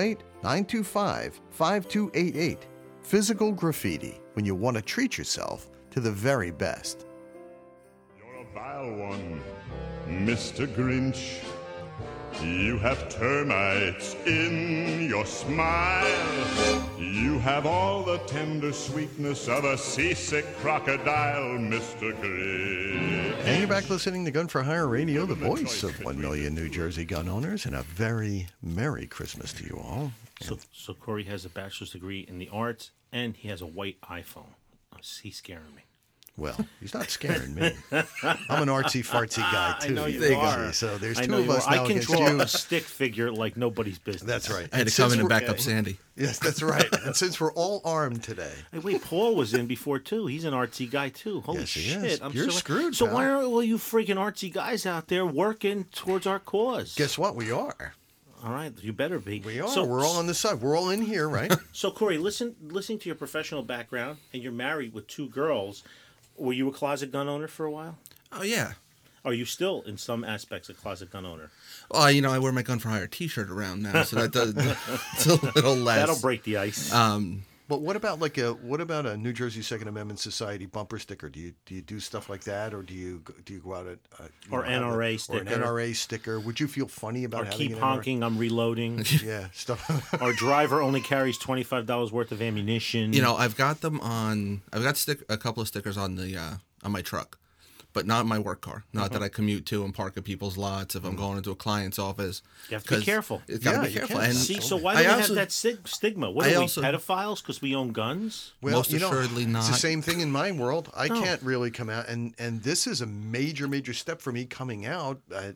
908-925-5288. Physical Graffiti, when you want to treat yourself to the very best. You're a vile one, Mr. Grinch. You have termites in your smile. You have all the tender sweetness of a seasick crocodile, Mr. Grinch. And you're back listening to Gun for Hire Radio, the voice of 1 million New Jersey gun owners, and a very Merry Christmas to you all. So Corey has a bachelor's degree in the arts, and he has a white iPhone. He's scaring me. Well, he's not scaring me. I'm an artsy-fartsy guy, too. I know you are. So there's I two know of you us are. now I can against draw you. a stick figure like nobody's business. That's right. I had to And come since in and we're- back up Sandy. Yes, that's right. And since we're all armed today, Hey, wait, Paul was in before, too. He's an artsy guy, too. Holy Yes, he shit. is. I'm You're so screwed, So pal. why aren't all you freaking artsy guys out there working towards our cause? guess what? We are. All right, you better be. We are. So, We're all on this side. We're all in here, right? So, Corey, listening to your professional background, and you're married with 2 girls. Were you a closet gun owner for a while? Oh, yeah. Are you still, in some aspects, a closet gun owner? Well, I wear my Gun for Hire T-shirt around now, so that does it's a little less. That'll break the ice. But what about a New Jersey Second Amendment Society bumper sticker? Do you do stuff like that, or do you go out at Or NRA or sticker. an NRA sticker? Would you feel funny about or having keep an honking, I'm reloading. NRA? Yeah, stuff. Our driver only carries $25 worth of ammunition. I've got them on. I've got a couple of stickers on on my truck, but not in my work car. Not that I commute to and park at people's lots. If I'm going into a client's office, You have to be careful. It's got to Yeah, be you careful. can. And See, so why do I we also- have that stigma? What I are we, also- pedophiles because we own guns? Well, Most assuredly It's the not. same thing in my world. I No. can't really come out, and this is a major step for me coming out. I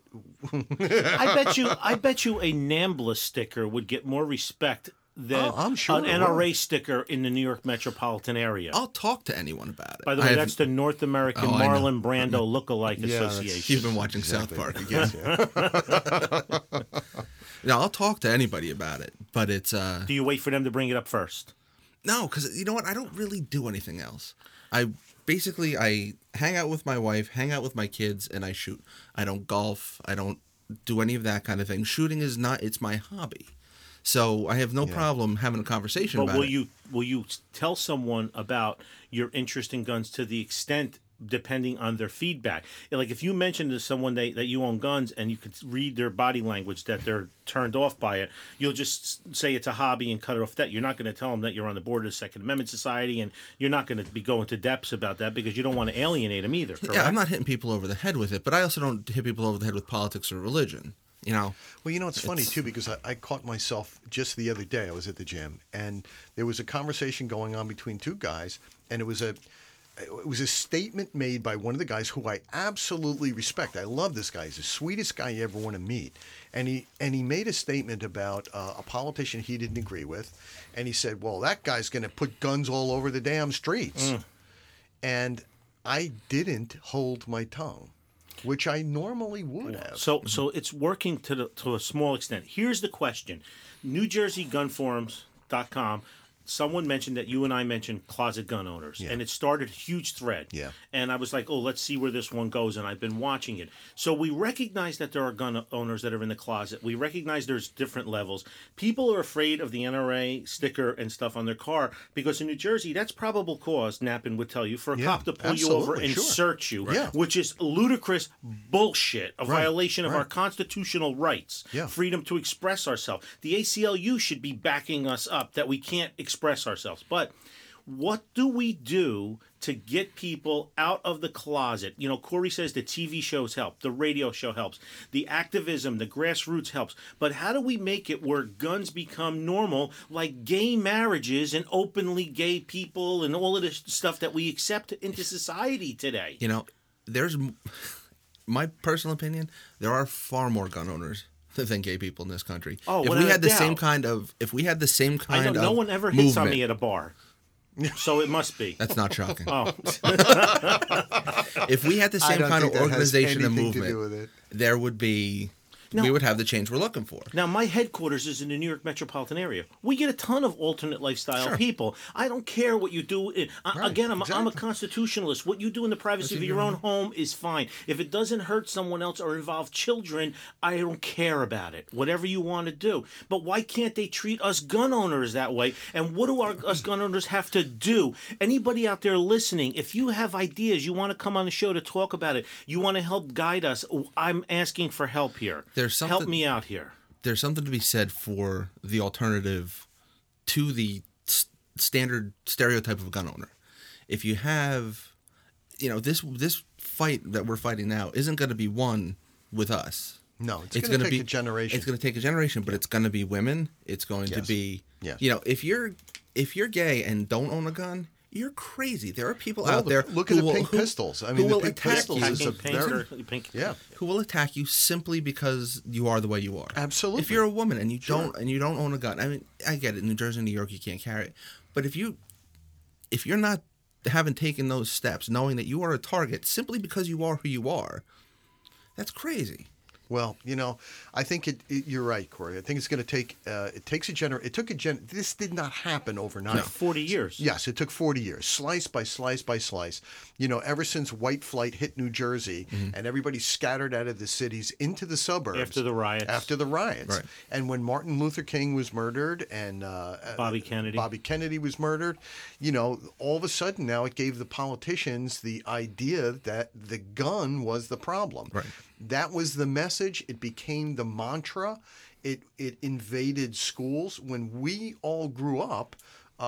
bet you a NAMBLA sticker would get more respect than Oh, I'm sure an it NRA would. sticker in the New York metropolitan area. I'll talk to anyone about it. By the I way, have- that's the North American Oh, I know. Marlon Brando Lookalike Yeah, that's- Association. You've been watching South Park. Yes, yeah. No, I'll talk to anybody about it, but it's Do you wait for them to bring it up first? no, because you know what? I don't really do anything else. I basically I hang out with my wife, hang out with my kids, and I shoot. I don't golf. I don't do any of that kind of thing. Shooting is not, it's my hobby. So I have no problem having a conversation about it. Will you tell someone about your interest in guns to the extent, depending on their feedback? Like if you mention to someone that you own guns and you could read their body language that they're turned off by it, you'll just say it's a hobby and cut it off that. You're not going to tell them that you're on the board of the Second Amendment Society, and you're not going to be going to depths about that because you don't want to alienate them either, correct? Yeah, I'm not hitting people over the head with it, but I also don't hit people over the head with politics or religion. You know, well, it's funny too, because I caught myself just the other day. I was at the gym, and there was a conversation going on between two guys, and it was a statement made by one of the guys who I absolutely respect. I love this guy; he's the sweetest guy you ever want to meet. And he made a statement about a politician he didn't agree with, and he said, "Well, that guy's going to put guns all over the damn streets," and I didn't hold my tongue, which I normally would have. So it's working to a small extent. Here's the question. NewJerseyGunforums.com. Someone mentioned that you and I mentioned closet gun owners, and it started a huge thread. Yeah. And I was like, oh, let's see where this one goes, and I've been watching it. So we recognize that there are gun owners that are in the closet. We recognize there's different levels. People are afraid of the NRA sticker and stuff on their car because in New Jersey, that's probable cause, Knappen would tell you, for a cop to pull you over and search you, which is ludicrous bullshit, a violation of our constitutional rights, freedom to express ourselves. The ACLU should be backing us up that we can't express ourselves. But what do we do to get people out of the closet? You know, Corey says the TV shows help, the radio show helps, the activism, the grassroots helps. But how do we make it where guns become normal, like gay marriages and openly gay people and all of this stuff that we accept into society today? You know, there's my personal opinion, there are far more gun owners than gay people in this country. Oh, if we had the same kind of I know no one ever hits on me at a bar. So it must be. That's not shocking. Oh. If we had the same kind of organization and movement, there would be... we would have the change we're looking for. Now, my headquarters is in the New York metropolitan area. We get a ton of alternate lifestyle people. I don't care what you do. I'm a constitutionalist. What you do in the privacy of your own home is fine. If it doesn't hurt someone else or involve children, I don't care about it. Whatever you want to do. But why can't they treat us gun owners that way? And what do us gun owners have to do? Anybody out there listening, if you have ideas, you want to come on the show to talk about it, you want to help guide us, I'm asking for help here. Help me out here. There's something to be said for the alternative to the standard stereotype of a gun owner. If you have, this fight that we're fighting now isn't going to be won with us. No, it's going to take a generation. It's going to take a generation, but it's going to be women. It's going to be, if you're gay and don't own a gun, you're crazy. There are people out there. Look at the Pink Pistols. I mean, the Pink Pistols is a very who will attack you simply because you are the way you are. Absolutely. If you're a woman and you don't own a gun, I mean, I get it. In New Jersey, New York, you can't carry it. But if you're not haven't taken those steps, knowing that you are a target simply because you are who you are, that's crazy. Well, I think you're right, Corey. I think it's going to take. It takes a This did not happen overnight. 40 years. Yes, it took 40 years, slice by slice by slice. Ever since white flight hit New Jersey, and everybody scattered out of the cities into the suburbs after the riots. Right. And when Martin Luther King was murdered and Bobby Kennedy was murdered, all of a sudden now it gave the politicians the idea that the gun was the problem. Right. That was the message. It became the mantra. It invaded schools. When we all grew up,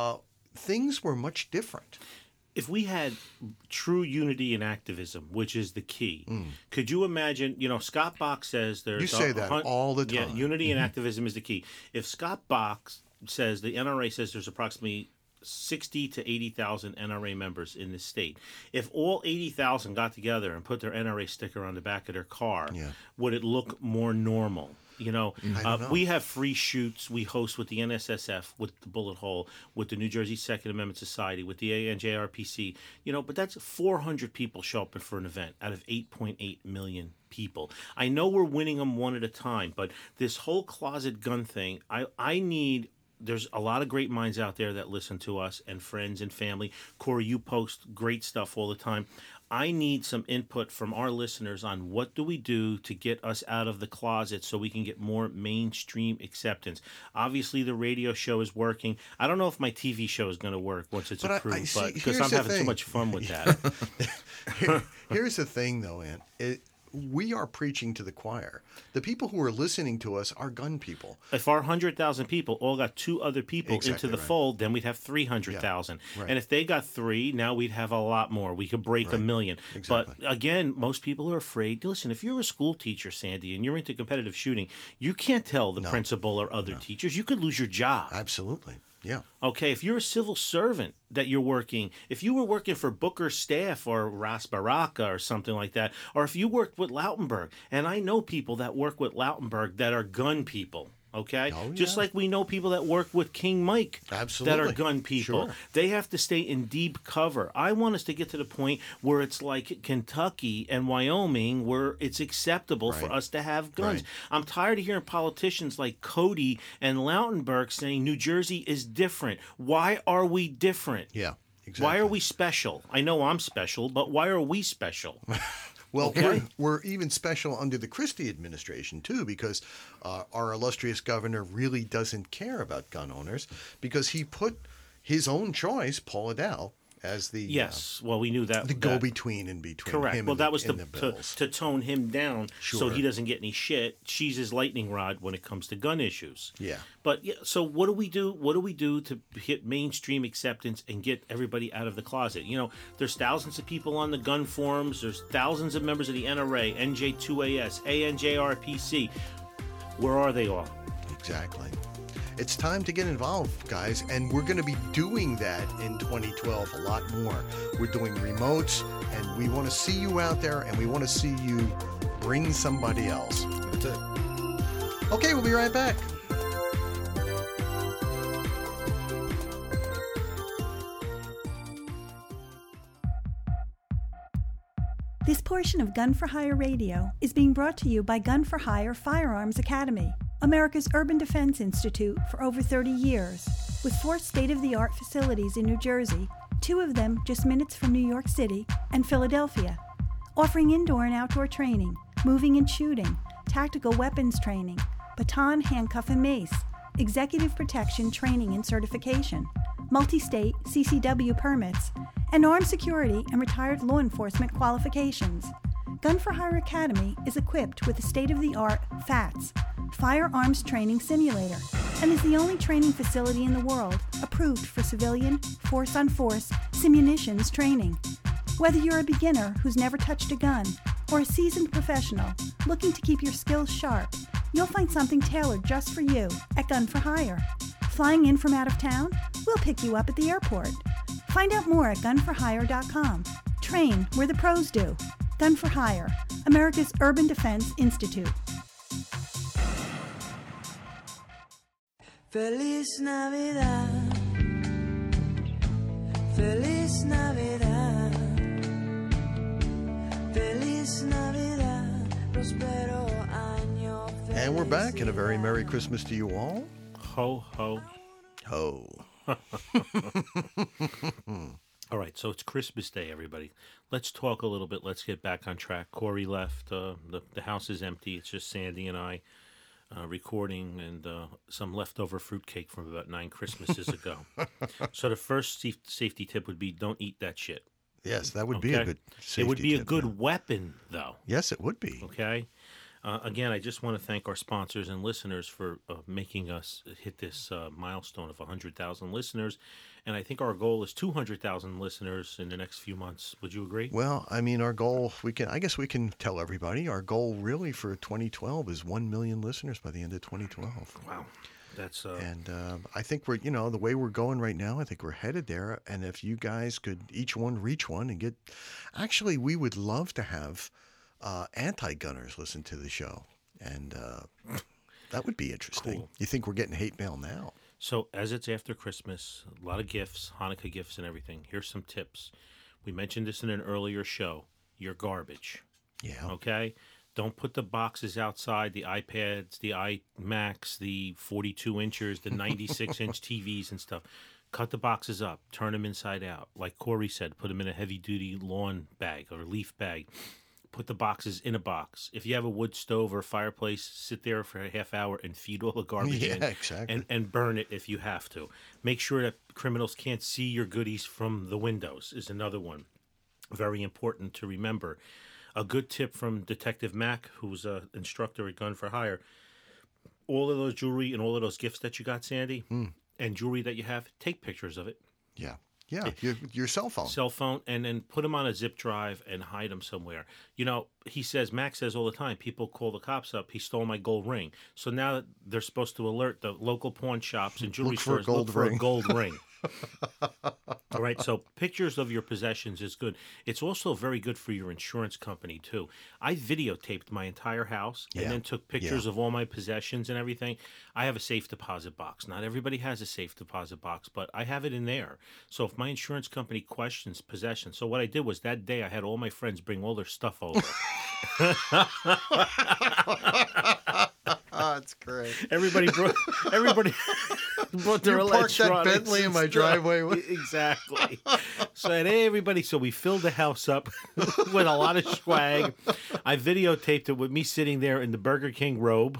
things were much different. If we had true unity and activism, which is the key, could you imagine, Scott Bach says there's... You say that all the time. Yeah, unity and activism is the key. If Scott Bach says, the NRA says there's approximately 60 to 80,000 NRA members in the state. If all 80,000 got together and put their NRA sticker on the back of their car, would it look more normal? We have free shoots we host with the NSSF, with the Bullet Hole, with the New Jersey Second Amendment Society, with the ANJRPC. But that's 400 people show up for an event out of 8.8 million people. I know we're winning them one at a time, but this whole closet gun thing, I need there's a lot of great minds out there that listen to us, and friends and family. Corey, you post great stuff all the time. I need some input from our listeners on what do we do to get us out of the closet so we can get more mainstream acceptance. Obviously, the radio show is working. I don't know if my TV show is going to work once it's approved, but because I'm having so much fun with that. Here's the thing, though, Ant. We are preaching to the choir. The people who are listening to us are gun people. If our 100,000 people all got 2 other people into the fold, then we'd have 300,000. Yeah, right. And if they got 3, now we'd have a lot more. We could break 1 million. Exactly. But again, most people are afraid. Listen, if you're a school teacher, Sandy, and you're into competitive shooting, you can't tell the principal or other teachers. You could lose your job. Absolutely. Yeah. Okay, if you're a civil servant that you're working, if you were working for Booker Staff or Ras Baraka or something like that, or if you worked with Lautenberg, and I know people that work with Lautenberg that are gun people. Okay? Just like we know people that work with King Mike that are gun people. Sure. They have to stay in deep cover. I want us to get to the point where it's like Kentucky and Wyoming where it's acceptable for us to have guns. Right. I'm tired of hearing politicians like Cody and Lautenberg saying New Jersey is different. Why are we different? Yeah, exactly. Why are we special? I know I'm special, but why are we special? Well, we're even special under the Christie administration, too, because our illustrious governor really doesn't care about gun owners because he put his own choice, Paul Adele, as the well, we knew that the go-between in between. Correct. Him Well, and that was the to tone him down so Sure. he doesn't get any shit. She's his lightning rod when it comes to gun issues. Yeah. But so what do we do? What do we do to hit mainstream acceptance and get everybody out of the closet? You know, there's thousands of people on the gun forums. There's thousands of members of the NRA, NJ2AS, ANJRPC. Where are they all? Exactly. It's time to get involved, guys, and we're going to be doing that in 2012 a lot more. We're doing remotes, and we want to see you out there, and we want to see you bring somebody else. That's it. Okay, we'll be right back. This portion of Gun for Hire Radio is being brought to you by Gun for Hire Firearms Academy, America's Urban Defense Institute for over 30 years. With 4 state-of-the-art facilities in New Jersey, 2 of them just minutes from New York City and Philadelphia, offering indoor and outdoor training, moving and shooting, tactical weapons training, baton, handcuff, and mace, executive protection training and certification, multi-state CCW permits, and armed security and retired law enforcement qualifications. Gun for Hire Academy is equipped with a state-of-the-art FATS, Firearms Training Simulator, and is the only training facility in the world approved for civilian, force-on-force, simunitions training. Whether you're a beginner who's never touched a gun or a seasoned professional looking to keep your skills sharp, you'll find something tailored just for you at Gun for Hire. Flying in from out of town? We'll pick you up at the airport. Find out more at gunforhire.com. Train where the pros do. Gun for Hire, America's Urban Defense Institute. Feliz Navidad, Feliz Navidad, Feliz Navidad, prospero año. And we're back, and a very Merry Christmas to you all. Ho, ho. Ho. All right, so it's Christmas Day, everybody. Let's talk a little bit. Let's get back on track. Corey left. The house is empty. It's just Sandy and I recording and some leftover fruitcake from about 9 Christmases ago. So the first safety tip would be don't eat that shit. Yes, that would be a good safety It would be a tip, good yeah. weapon, though. Yes, it would be. Okay? Again, I just want to thank our sponsors and listeners for making us hit this milestone of 100,000 listeners. And I think our goal is 200,000 listeners in the next few months. Would you agree? Well, I mean, our goal, I guess we can tell everybody, our goal really for 2012 is 1 million listeners by the end of 2012. Wow. That's And I think we're, the way we're going right now, I think we're headed there. And if you guys could each one reach one and actually, we would love to have anti-gunners listen to the show. And that would be interesting. Cool. You think we're getting hate mail now? So as it's after Christmas, a lot of gifts, Hanukkah gifts and everything. Here's some tips. We mentioned this in an earlier show. Your garbage. Yeah. Okay? Don't put the boxes outside, the iPads, the iMacs, the 42 inches, the 96-inch TVs and stuff. Cut the boxes up, turn them inside out. Like Corey said, put them in a heavy-duty lawn bag or leaf bag. Put the boxes in a box. If you have a wood stove or a fireplace, sit there for a half hour and feed all the garbage in. Exactly. And burn it if you have to. Make sure that criminals can't see your goodies from the windows is another one. Very important to remember. A good tip from Detective Mack, who's an instructor at Gun for Hire, all of those jewelry and all of those gifts that you got, Sandy, and jewelry that you have, take pictures of it. Yeah. Yeah, your cell phone. Cell phone, and then put them on a zip drive and hide them somewhere. You know, Max says all the time, people call the cops up, he stole my gold ring. So now that they're supposed to alert the local pawn shops and jewelry stores, look for a gold ring. All right, so pictures of your possessions is good. It's also very good for your insurance company, too. I videotaped my entire house and then took pictures of all my possessions and everything. I have a safe deposit box. Not everybody has a safe deposit box, but I have it in there. So if my insurance company questions possessions, so what I did was that day I had all my friends bring all their stuff over. That's great. Everybody brought their you parked that Bentley in my driveway. Exactly. So everybody. So we filled the house up with a lot of swag. I videotaped it with me sitting there in the Burger King robe,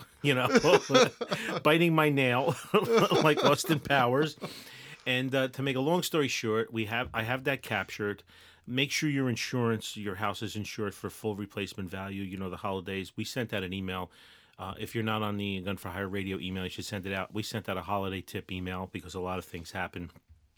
biting my nail like Austin Powers. And to make a long story short, I have that captured. Make sure your house is insured for full replacement value. You know, the holidays. We sent out an email. If you're not on the Gun for Hire radio email, you should send it out. We sent out a holiday tip email because a lot of things happen,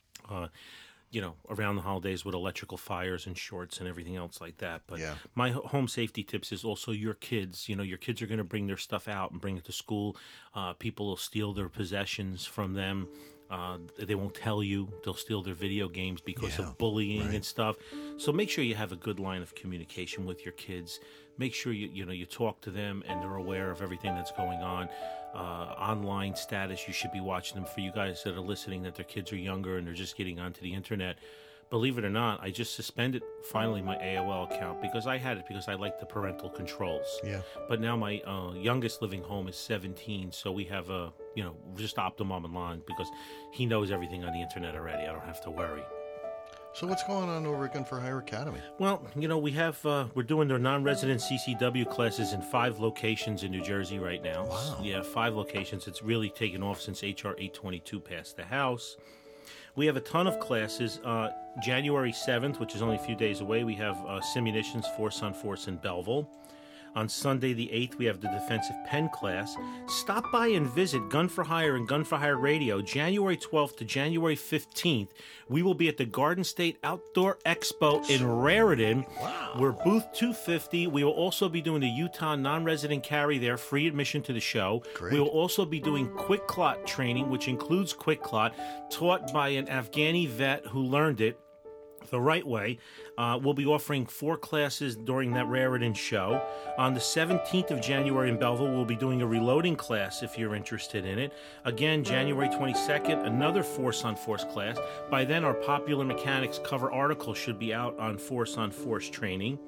around the holidays with electrical fires and shorts and everything else like that. But my home safety tips is also your kids. You know, your kids are going to bring their stuff out and bring it to school. People will steal their possessions from them. They won't tell you. They'll steal their video games because of bullying and stuff. So make sure you have a good line of communication with your kids. Make sure you talk to them and they're aware of everything that's going on. Online status, you should be watching them. For you guys that are listening, that their kids are younger and they're just getting onto the internet. Believe it or not, I just suspended finally my AOL account because I had it because I like the parental controls. Yeah. But now my youngest living home is 17, so we have just Optimum online because he knows everything on the internet already. I don't have to worry. So what's going on over at Gun for Hire Academy? Well, we're doing their non-resident CCW classes in 5 locations in New Jersey right now. Wow. Yeah, 5 locations. It's really taken off since HR 822 passed the House. We have a ton of classes. January 7th, which is only a few days away, we have Simunitions Force on Force in Belleville. On Sunday the 8th, we have the Defensive Pen class. Stop by and visit Gun for Hire and Gun for Hire Radio. January 12th to January 15th, we will be at the Garden State Outdoor Expo in Raritan. Wow. We're booth 250. We will also be doing the Utah non-resident carry there, free admission to the show. Great. We will also be doing Quick Clot training, which includes Quick Clot, taught by an Afghani vet who learned it the right way. We'll be offering 4 classes during that Raritan show. On the 17th of January in Belleville, we'll be doing a reloading class if you're interested in it. Again, January 22nd, another Force on Force class. By then, our Popular Mechanics cover article should be out on Force training.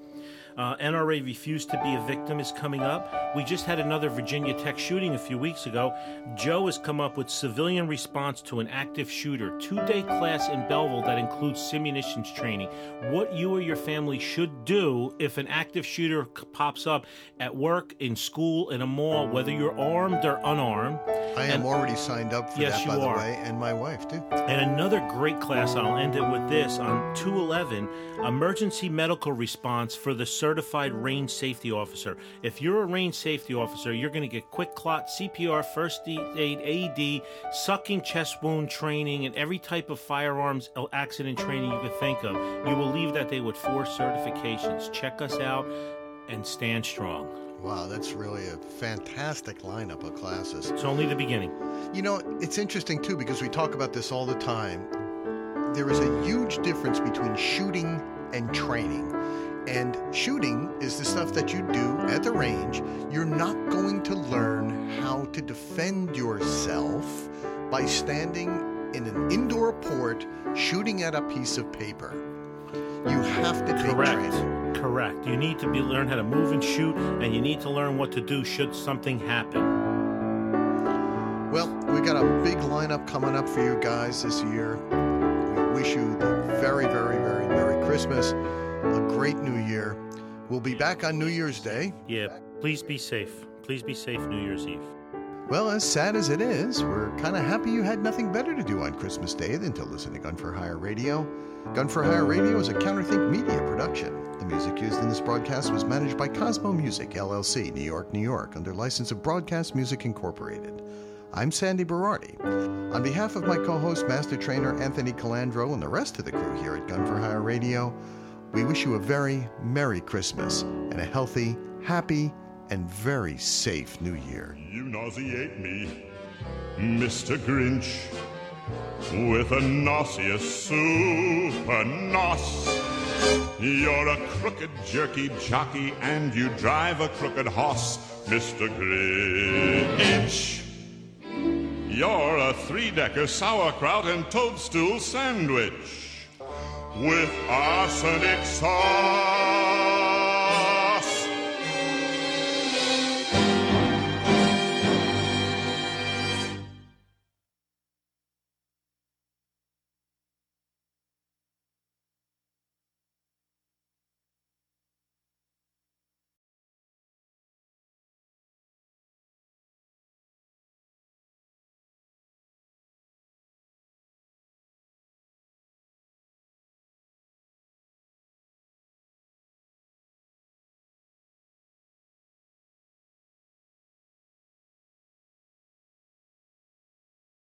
NRA Refused to Be a Victim is coming up. We just had another Virginia Tech shooting a few weeks ago. Joe has come up with Civilian Response to an Active Shooter, 2-day class in Belleville that includes simunitions training. What you or your family should do if an active shooter pops up at work, in school, in a mall, whether you're armed or unarmed. I am already signed up for that, by the way, and my wife, too. And another great class, I'll end it with this, on 2/11, Emergency Medical Response for the Certified Range Safety Officer. If you're a range safety officer, you're going to get Quick Clot, CPR, First Aid, AED, sucking chest wound training, and every type of firearms accident training you could think of. You will leave that day with 4 certifications. Check us out and stand strong. Wow, that's really a fantastic lineup of classes. It's only the beginning. You know, it's interesting, too, because we talk about this all the time. There is a huge difference between shooting and training. And shooting is the stuff that you do at the range. You're not going to learn how to defend yourself by standing in an indoor port shooting at a piece of paper. You have to take training. Correct. You need to learn how to move and shoot, and you need to learn what to do should something happen. Well, we got a big lineup coming up for you guys this year. We wish you the very, very, very Merry Christmas, a great New Year. We'll be back on New Year's Day. Yeah, please be safe. Please be safe New Year's Eve. Well, as sad as it is, we're kind of happy you had nothing better to do on Christmas Day than to listen to Gun for Hire Radio. Gun for Hire Radio is a Counterthink Media production. The music used in this broadcast was managed by Cosmo Music, LLC, New York, New York, under license of Broadcast Music Incorporated. I'm Sandy Berardi. On behalf of my co-host, Master Trainer Anthony Calandro, and the rest of the crew here at Gun for Hire Radio, we wish you a very Merry Christmas and a healthy, happy, and very safe New Year. You nauseate me, Mr. Grinch, with a nauseous super nos. You're a crooked, jerky jockey, and you drive a crooked hoss, Mr. Grinch. You're a three-decker sauerkraut and toadstool sandwich with arsenic sauce.